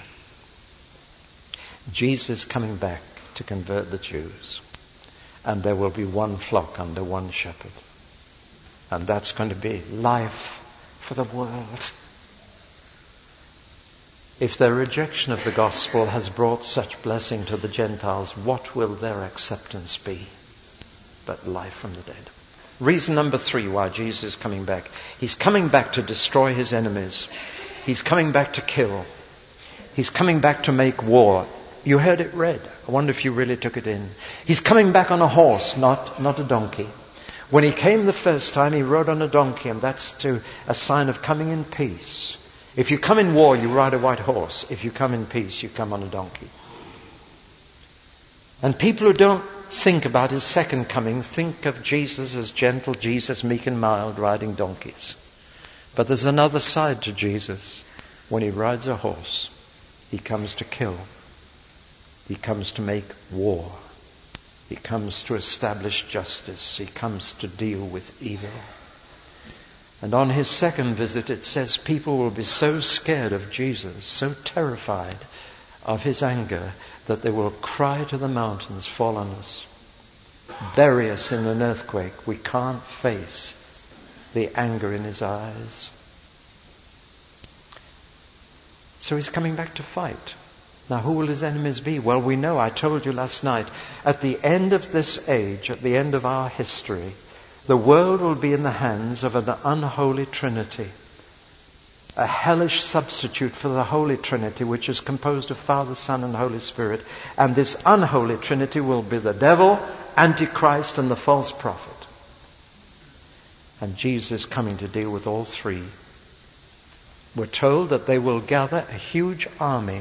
Jesus coming back to convert the Jews. And there will be one flock under one shepherd. And that's going to be life for the world. If their rejection of the gospel has brought such blessing to the Gentiles, what will their acceptance be but life from the dead? Reason number 3 why Jesus is coming back. He's coming back to destroy his enemies. He's coming back to kill. He's coming back to make war. You heard it read. I wonder if you really took it in. He's coming back on a horse, not a donkey. When he came the first time, he rode on a donkey, and that's a sign of coming in peace. If you come in war, you ride a white horse. If you come in peace, you come on a donkey. And people who don't think about his second coming think of Jesus as gentle, Jesus meek and mild, riding donkeys. But there's another side to Jesus. When he rides a horse, he comes to kill. He comes to make war. He comes to establish justice. He comes to deal with evil. And on his second visit, it says people will be so scared of Jesus, so terrified of his anger, that they will cry to the mountains, fall on us. Bury us in an earthquake. We can't face the anger in his eyes. So he's coming back to fight. Now, who will his enemies be? Well, we know, I told you last night, at the end of this age, at the end of our history, the world will be in the hands of an unholy Trinity. A hellish substitute for the Holy Trinity, which is composed of Father, Son, and Holy Spirit. And this unholy Trinity will be the devil, Antichrist, and the false prophet. And Jesus is coming to deal with all three. We're told that they will gather a huge army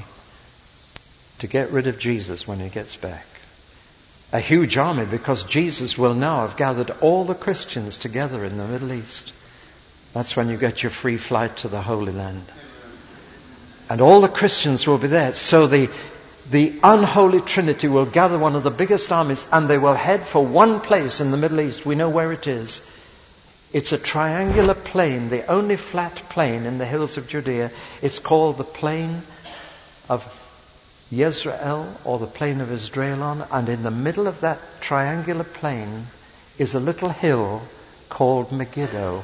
to get rid of Jesus when he gets back. A huge army, because Jesus will now have gathered all the Christians together in the Middle East. That's when you get your free flight to the Holy Land. And all the Christians will be there. So the unholy Trinity will gather one of the biggest armies, and they will head for one place in the Middle East. We know where it is. It's a triangular plain, the only flat plain in the hills of Judea. It's called the plain of Yezreel, or the plain of Esdraelon, and in the middle of that triangular plain is a little hill called Megiddo.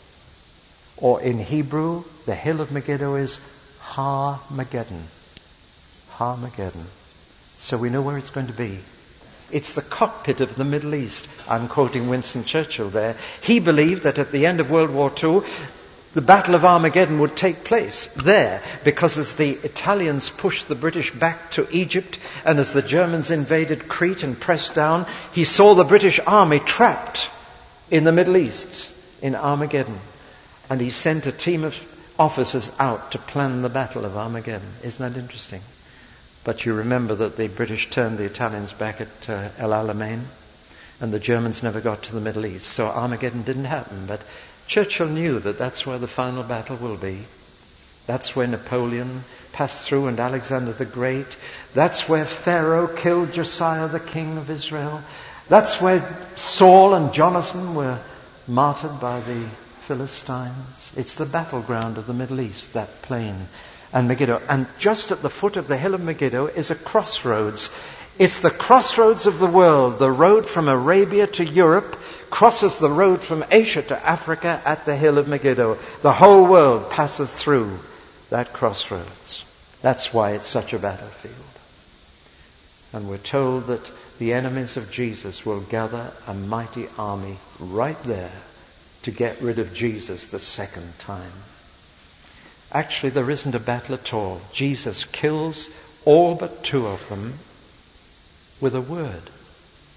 Or in Hebrew, the hill of Megiddo is Har-Mageddon. Har-Mageddon. So we know where it's going to be. It's the cockpit of the Middle East. I'm quoting Winston Churchill there. He believed that at the end of World War II, the Battle of Armageddon would take place there, because as the Italians pushed the British back to Egypt, and as the Germans invaded Crete and pressed down, he saw the British army trapped in the Middle East, in Armageddon. And he sent a team of officers out to plan the Battle of Armageddon. Isn't that interesting? But you remember that the British turned the Italians back at El Alamein, and the Germans never got to the Middle East. So Armageddon didn't happen, but Churchill knew that that's where the final battle will be. That's where Napoleon passed through, and Alexander the Great. That's where Pharaoh killed Josiah, the king of Israel. That's where Saul and Jonathan were martyred by the Philistines. It's the battleground of the Middle East, that plain and Megiddo. And just at the foot of the hill of Megiddo is a crossroads. It's the crossroads of the world. The road from Arabia to Europe crosses the road from Asia to Africa at the hill of Megiddo. The whole world passes through that crossroads. That's why it's such a battlefield. And we're told that the enemies of Jesus will gather a mighty army right there to get rid of Jesus the second time. Actually, there isn't a battle at all. Jesus kills all but two of them with a word.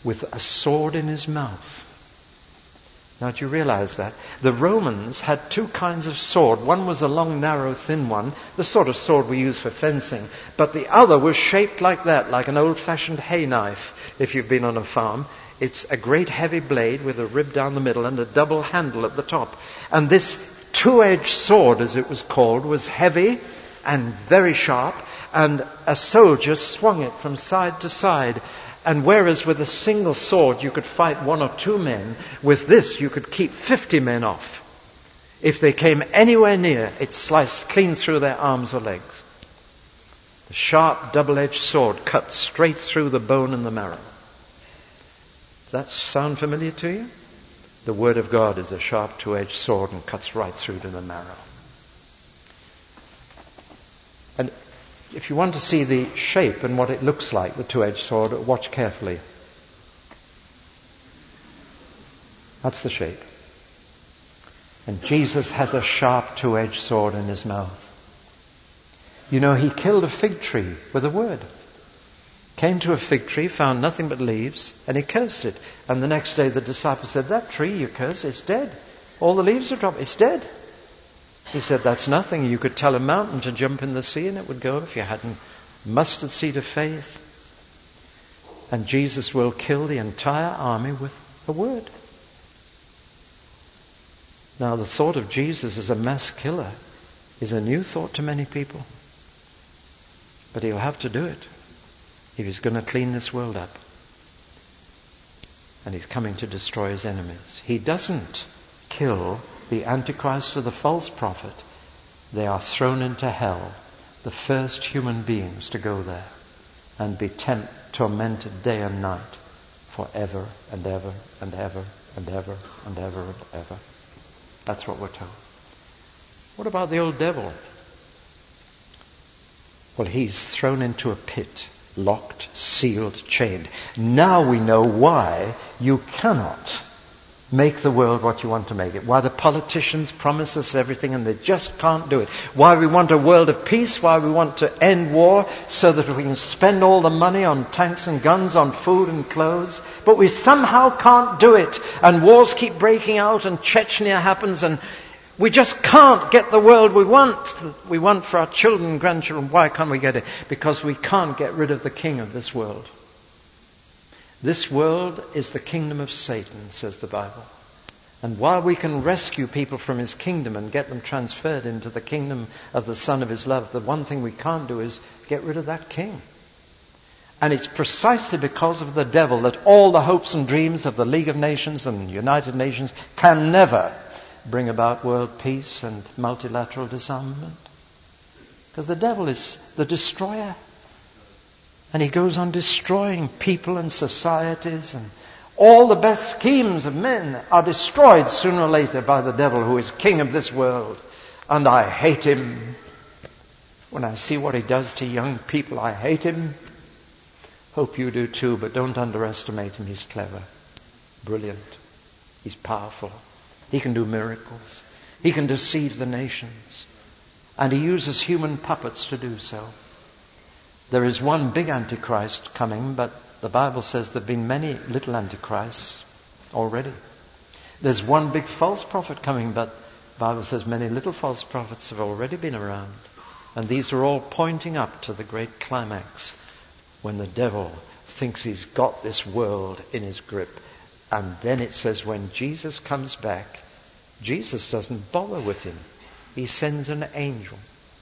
with a sword in his mouth. Now, do you realize that? The Romans had two kinds of sword. One was a long, narrow, thin one, the sort of sword we use for fencing. But the other was shaped like that, like an old-fashioned hay knife, if you've been on a farm. It's a great heavy blade with a rib down the middle and a double handle at the top. And this two-edged sword, as it was called, was heavy and very sharp, and a soldier swung it from side to side. And whereas with a single sword you could fight 1 or 2 men, with this you could keep 50 men off. If they came anywhere near, it sliced clean through their arms or legs. The sharp double-edged sword cut straight through the bone and the marrow. Does that sound familiar to you? The Word of God is a sharp two-edged sword and cuts right through to the marrow. And if you want to see the shape and what it looks like, the two-edged sword, watch carefully. That's the shape. And Jesus has a sharp two-edged sword in his mouth. You know, he killed a fig tree with a word. Came to a fig tree, found nothing but leaves, and he cursed it. And the next day the disciples said, "That tree you curse, it's dead. All the leaves are dropped. It's dead." He said, "That's nothing. You could tell a mountain to jump in the sea and it would go if you hadn't mustard seed of faith." And Jesus will kill the entire army with a word. Now, the thought of Jesus as a mass killer is a new thought to many people. But he'll have to do it if he's going to clean this world up. And he's coming to destroy his enemies. He doesn't kill the Antichrist or the false prophet. They are thrown into hell, the first human beings to go there and be tormented day and night forever and ever and ever and ever and ever and ever. That's what we're told. What about the old devil? Well, he's thrown into a pit, locked, sealed, chained. Now we know why you cannot make the world what you want to make it. Why the politicians promise us everything and they just can't do it. Why we want a world of peace. Why we want to end war so that we can spend all the money on tanks and guns, on food and clothes. But we somehow can't do it. And wars keep breaking out and Chechnya happens and we just can't get the world we want for our children and grandchildren. Why can't we get it? Because we can't get rid of the king of this world. This world is the kingdom of Satan, says the Bible. And while we can rescue people from his kingdom and get them transferred into the kingdom of the Son of his love, the one thing we can't do is get rid of that king. And it's precisely because of the devil that all the hopes and dreams of the League of Nations and United Nations can never bring about world peace and multilateral disarmament. Because the devil is the destroyer. And he goes on destroying people and societies, and all the best schemes of men are destroyed sooner or later by the devil, who is king of this world. And I hate him. When I see what he does to young people, I hate him. Hope you do too, but don't underestimate him. He's clever, brilliant, he's powerful. He can do miracles. He can deceive the nations. And he uses human puppets to do so. There is one big Antichrist coming, but the Bible says there have been many little Antichrists already. There's one big false prophet coming, but the Bible says many little false prophets have already been around. And these are all pointing up to the great climax when the devil thinks he's got this world in his grip. And then it says when Jesus comes back, Jesus doesn't bother with him. He sends an angel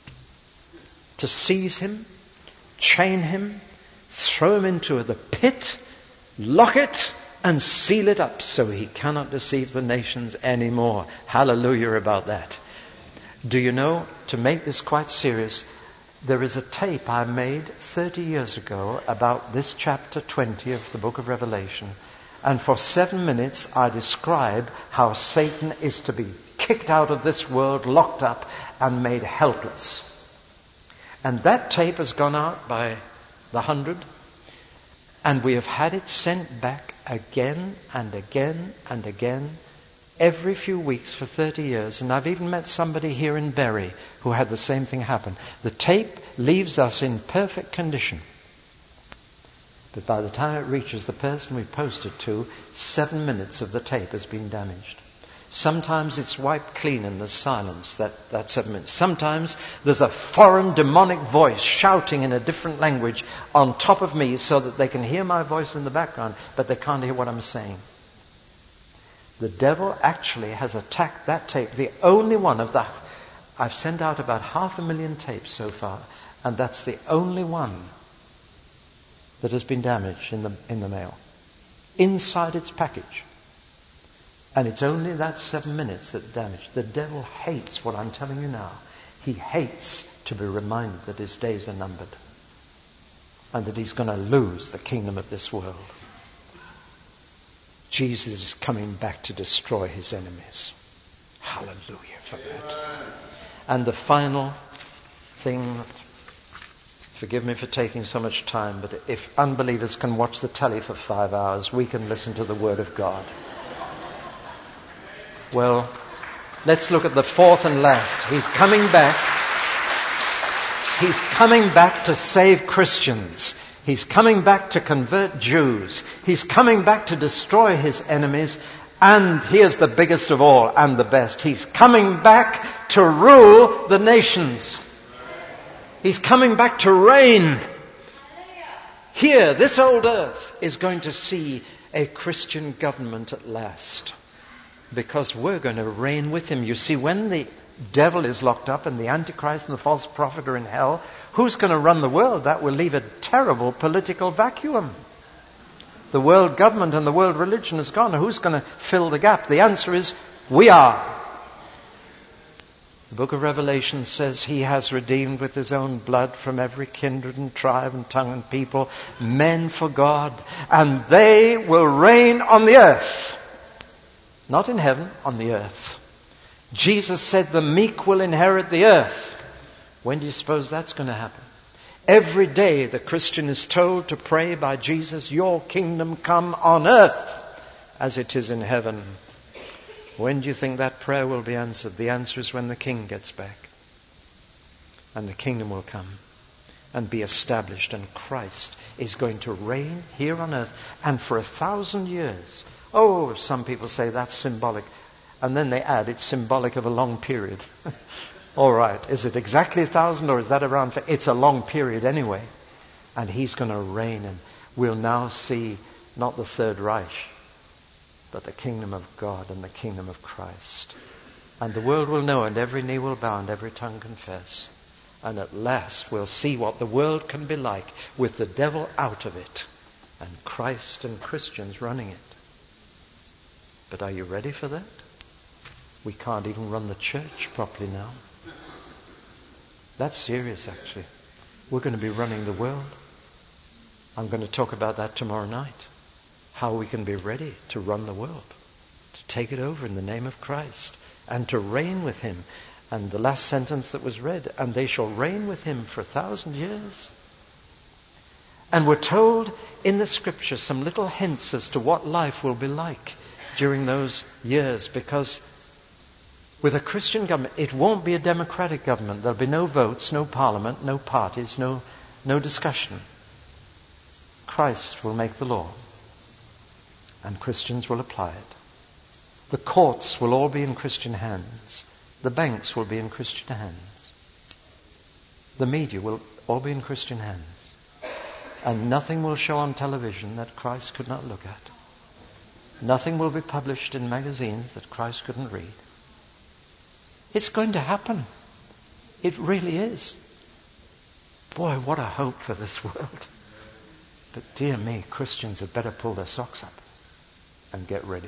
to seize him, chain him, throw him into the pit, lock it, and seal it up so he cannot deceive the nations anymore. Hallelujah about that. Do you know, to make this quite serious, there is a tape I made 30 years ago about this chapter 20 of the book of Revelation. And for 7 minutes I describe how Satan is to be kicked out of this world, locked up, and made helpless. And that tape has gone out by the 100. And we have had it sent back again and again and again every few weeks for 30 years. And I've even met somebody here in Bury who had the same thing happen. The tape leaves us in perfect condition. But by the time it reaches the person we post it to, 7 minutes of the tape has been damaged. Sometimes it's wiped clean and there's silence, that 7 minutes. Sometimes there's a foreign demonic voice shouting in a different language on top of me so that they can hear my voice in the background, but they can't hear what I'm saying. The devil actually has attacked that tape, the only one of the... I've sent out about 500,000 tapes so far, and that's the only one that has been damaged in the mail. Inside its package. And it's only that 7 minutes that's damaged. The devil hates what I'm telling you now. He hates to be reminded that his days are numbered. And that he's going to lose the kingdom of this world. Jesus is coming back to destroy his enemies. Hallelujah for that. And the final thing, forgive me for taking so much time, but if unbelievers can watch the telly for 5 hours, we can listen to the Word of God. Well, let's look at the fourth and last. He's coming back. He's coming back to save Christians. He's coming back to convert Jews. He's coming back to destroy his enemies. And here's the biggest of all and the best. He's coming back to rule the nations. He's coming back to reign. Here, this old earth is going to see a Christian government at last. Because we're going to reign with him. You see, when the devil is locked up and the Antichrist and the false prophet are in hell, who's going to run the world? That will leave a terrible political vacuum. The world government and the world religion is gone. Who's going to fill the gap? The answer is, we are. The book of Revelation says he has redeemed with his own blood from every kindred and tribe and tongue and people, men for God, and they will reign on the earth. Not in heaven, on the earth. Jesus said the meek will inherit the earth. When do you suppose that's going to happen? Every day the Christian is told to pray by Jesus, your kingdom come on earth as it is in heaven. When do you think that prayer will be answered? The answer is when the King gets back. And the kingdom will come and be established, and Christ is going to reign here on earth, and for 1,000 years. Oh, some people say that's symbolic. And then they add it's symbolic of a long period. All right, is it exactly 1,000 or is that around? It's a long period anyway. And he's going to reign, and we'll now see not the Third Reich, but the kingdom of God and the kingdom of Christ. And the world will know, and every knee will bow and every tongue confess. And at last we'll see what the world can be like with the devil out of it and Christ and Christians running it. But are you ready for that? We can't even run the church properly now. That's serious, actually. We're going to be running the world. I'm going to talk about that tomorrow night. How we can be ready to run the world, to take it over in the name of Christ, and to reign with him. And the last sentence that was read, and they shall reign with him for 1,000 years. And we're told in the scripture some little hints as to what life will be like during those years, because with a Christian government, it won't be a democratic government. There'll be no votes, no parliament, no parties, no discussion. Christ will make the law, and Christians will apply it. The courts will all be in Christian hands. The banks will be in Christian hands. The media will all be in Christian hands. And nothing will show on television that Christ could not look at. Nothing will be published in magazines that Christ couldn't read. It's going to happen. It really is. Boy, what a hope for this world. But dear me, Christians had better pull their socks up and get ready.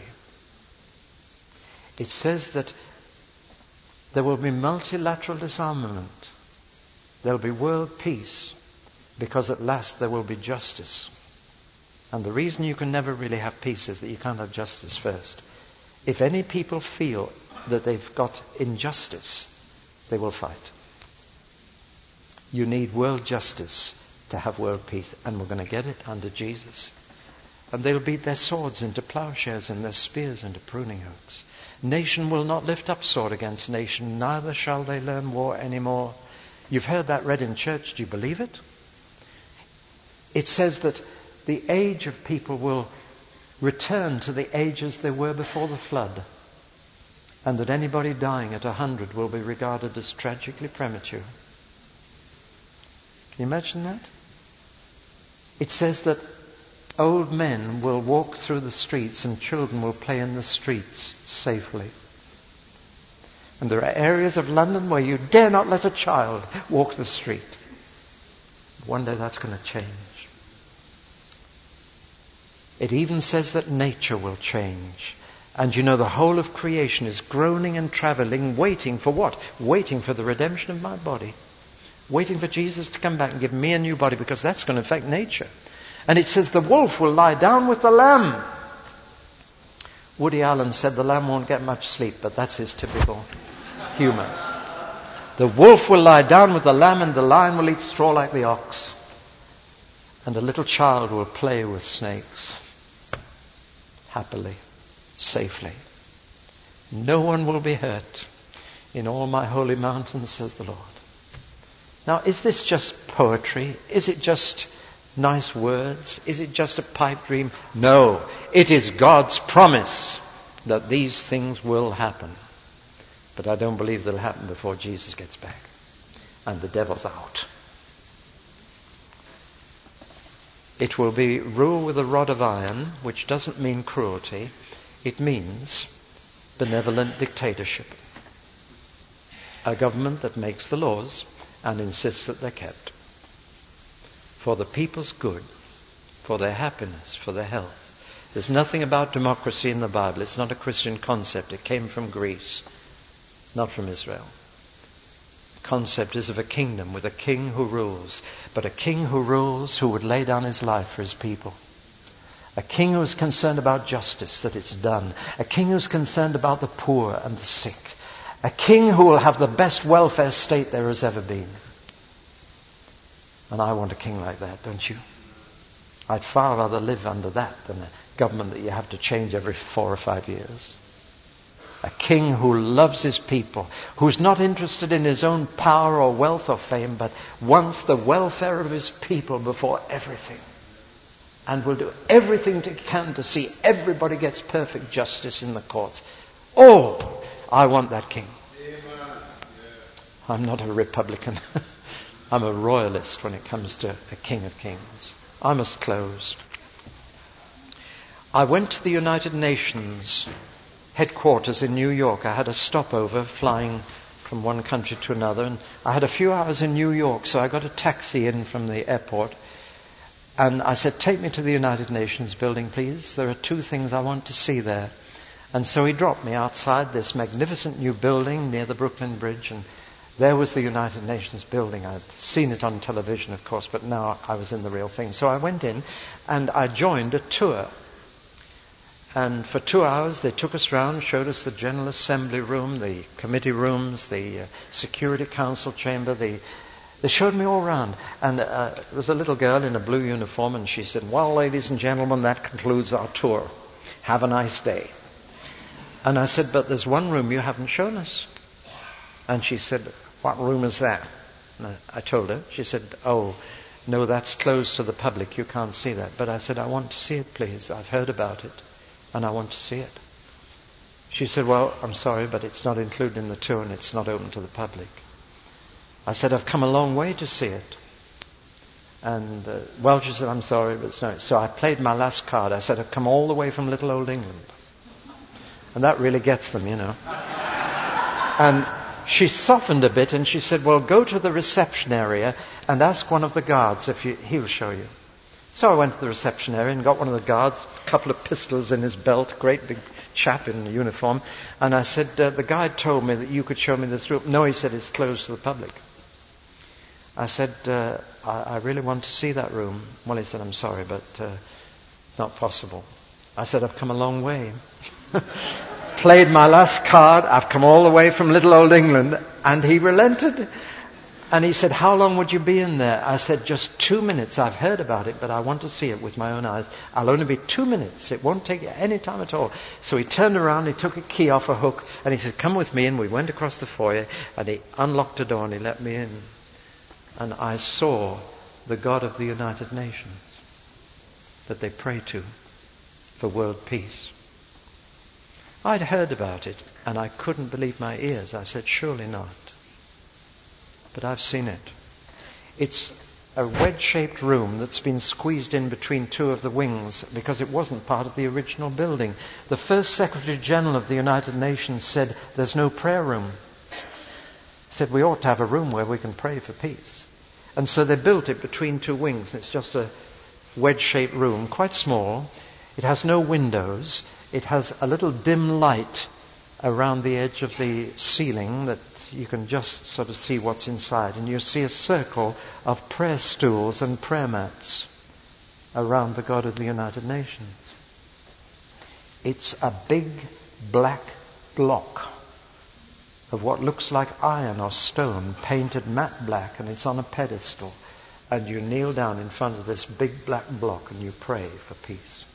It says that there will be multilateral disarmament. There will be world peace, because at last there will be justice. And the reason you can never really have peace is that you can't have justice first. If any people feel that they've got injustice, they will fight. You need world justice to have world peace, and we're going to get it under Jesus. And they'll beat their swords into plowshares and their spears into pruning hooks. Nation will not lift up sword against nation, neither shall they learn war anymore. You've heard that read in church. Do you believe it? It says that the age of people will return to the ages they were before the flood, and that anybody dying at 100 will be regarded as tragically premature. Can you imagine that? It says that old men will walk through the streets and children will play in the streets safely. And there are areas of London where you dare not let a child walk the street. One day that's going to change. It even says that nature will change. And you know, the whole of creation is groaning and traveling, waiting for what? Waiting for the redemption of my body. Waiting for Jesus to come back and give me a new body, because that's going to affect nature. And it says the wolf will lie down with the lamb. Woody Allen said the lamb won't get much sleep, but that's his typical humor. The wolf will lie down with the lamb, and the lion will eat straw like the ox. And a little child will play with snakes. Happily, safely. No one will be hurt in all my holy mountains, says the Lord. Now, is this just poetry? Is it just nice words? Is it just a pipe dream? No, it is God's promise that these things will happen. But I don't believe they'll happen before Jesus gets back and the devil's out. It will be rule with a rod of iron, which doesn't mean cruelty. It means benevolent dictatorship. A government that makes the laws and insists that they're kept. For the people's good, for their happiness, for their health. There's nothing about democracy in the Bible. It's not a Christian concept. It came from Greece, not from Israel. The concept is of a kingdom with a king who rules, but a king who rules who would lay down his life for his people. A king who is concerned about justice, that it's done. A king who's concerned about the poor and the sick. A king who will have the best welfare state there has ever been. And I want a king like that, don't you? I'd far rather live under that than a government that you have to change every 4 or 5 years. A king who loves his people, who's not interested in his own power or wealth or fame, but wants the welfare of his people before everything. And will do everything he can to see everybody gets perfect justice in the courts. Oh, I want that king. I'm not a Republican. I'm a royalist when it comes to a King of Kings. I must close. I went to the United Nations headquarters in New York. I had a stopover flying from one country to another, and I had a few hours in New York, so I got a taxi in from the airport. And I said, take me to the United Nations building, please. There are 2 things I want to see there. And so he dropped me outside this magnificent new building near the Brooklyn Bridge, and there was the United Nations building. I'd seen it on television, of course, but now I was in the real thing. So I went in and I joined a tour. And for 2 hours they took us round, showed us the General Assembly room, the committee rooms, the Security Council chamber. They showed me all round. And there was a little girl in a blue uniform, and she said, well, ladies and gentlemen, that concludes our tour. Have a nice day. And I said, but there's one room you haven't shown us. And she said, what room is that? And I told her. She said, oh, no, that's closed to the public. You can't see that. But I said, I want to see it, please. I've heard about it, and I want to see it. She said, well, I'm sorry, but it's not included in the tour, and it's not open to the public. I said, I've come a long way to see it. And, well, she said, I'm sorry, but it's no. So I played my last card. I said, I've come all the way from little old England. And that really gets them, you know. And she softened a bit and she said, well, go to the reception area and ask one of the guards if he'll show you. So I went to the reception area and got one of the guards, a couple of pistols in his belt, great big chap in uniform. And I said, the guide told me that you could show me this room. No, he said, it's closed to the public. I said, I really want to see that room. Well, he said, I'm sorry, but not possible. I said, I've come a long way. Played my last card. I've come all the way from little old England. And he relented. And he said, how long would you be in there? I said, just 2 minutes. I've heard about it, but I want to see it with my own eyes. I'll only be 2 minutes. It won't take any time at all. So he turned around, he took a key off a hook, and he said, come with me. And we went across the foyer, and he unlocked a door, and he let me in. And I saw the God of the United Nations. that they pray to for world peace. I'd heard about it and I couldn't believe my ears. I said, surely not. But I've seen it. It's a wedge-shaped room that's been squeezed in between two of the wings because it wasn't part of the original building. The first Secretary General of the United Nations said, there's no prayer room. He said, we ought to have a room where we can pray for peace. And so they built it between two wings. It's just a wedge-shaped room, quite small. It has no windows. It has a little dim light around the edge of the ceiling that you can just sort of see what's inside. And you see a circle of prayer stools and prayer mats around the God of the United Nations. It's a big black block of what looks like iron or stone, painted matte black, and it's on a pedestal. And you kneel down in front of this big black block and you pray for peace.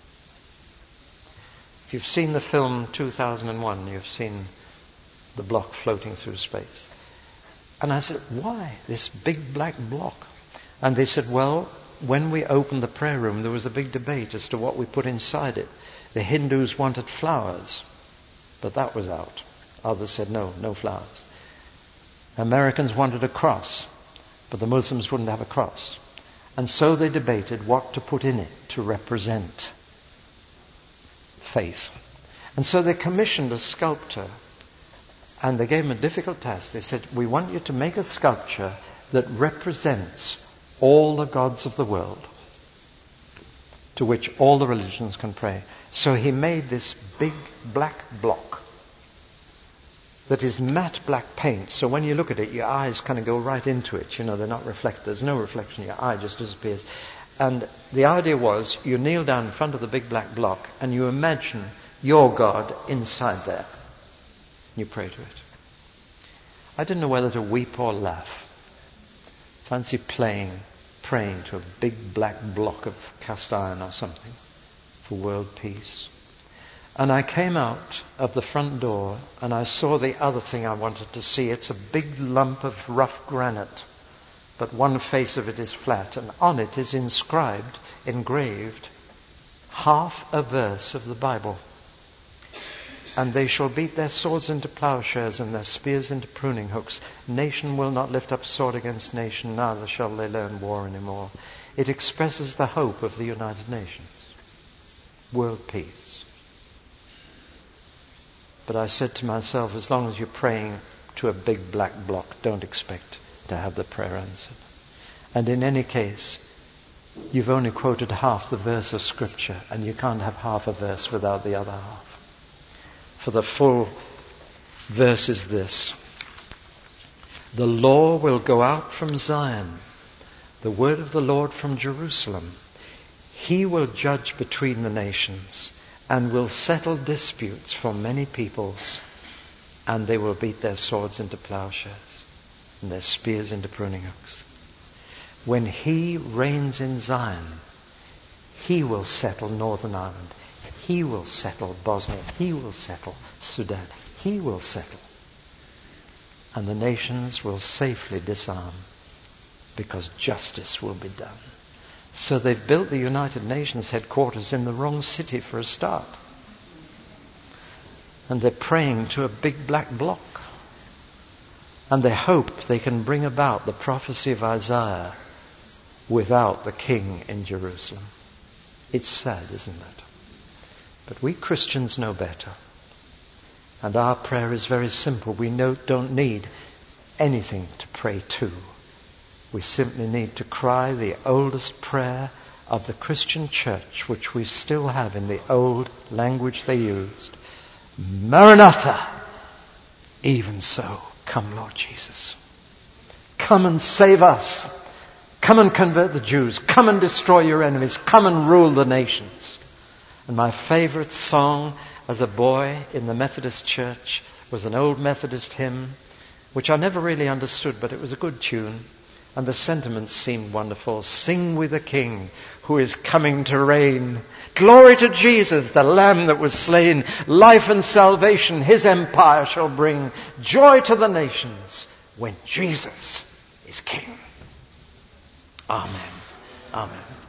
If you've seen the film 2001, you've seen the block floating through space. And I said, why this big black block? And they said, well, when we opened the prayer room, there was a big debate as to what we put inside it. The Hindus wanted flowers, but that was out. Others said, no flowers. Americans wanted a cross, but the Muslims wouldn't have a cross. And so they debated what to put in it to represent faith. And so they commissioned a sculptor, and they gave him a difficult task. They said, we want you to make a sculpture that represents all the gods of the world, to which all the religions can pray. So he made this big black block that is matte black paint. So when you look at it, your eyes kind of go right into it. You know, they're not reflected. There's no reflection. Your eye just disappears. And the idea was, you kneel down in front of the big black block and you imagine your God inside there. You pray to it. I didn't know whether to weep or laugh. Fancy praying to a big black block of cast iron or something for world peace. And I came out of the front door and I saw the other thing I wanted to see. It's a big lump of rough granite, but one face of it is flat, and on it is engraved, half a verse of the Bible. And they shall beat their swords into plowshares and their spears into pruning hooks. Nation will not lift up sword against nation, neither shall they learn war anymore. It expresses the hope of the United Nations. World peace. But I said to myself, as long as you're praying to a big black block, don't expect to have the prayer answered. And in any case, you've only quoted half the verse of Scripture, and you can't have half a verse without the other half. For the full verse is this: the law will go out from Zion, the word of the Lord from Jerusalem. He will judge between the nations and will settle disputes for many peoples, and they will beat their swords into plowshares and their spears into pruning hooks. When he reigns in Zion, he will settle Northern Ireland. He will settle Bosnia. He will settle Sudan. He will settle. And the nations will safely disarm because justice will be done. So they've built the United Nations headquarters in the wrong city for a start. And they're praying to a big black block. And they hope they can bring about the prophecy of Isaiah without the king in Jerusalem. It's sad, isn't it? But we Christians know better. And our prayer is very simple. We don't need anything to pray to. We simply need to cry the oldest prayer of the Christian church, which we still have in the old language they used. Maranatha! Even so, come Lord Jesus. Come and save us. Come and convert the Jews. Come and destroy your enemies. Come and rule the nations. And my favorite song as a boy in the Methodist church was an old Methodist hymn, which I never really understood, but it was a good tune. And the sentiments seemed wonderful. Sing with the King who is coming to reign. Glory to Jesus, the Lamb that was slain. Life and salvation his empire shall bring. Joy to the nations when Jesus is King. Amen. Amen.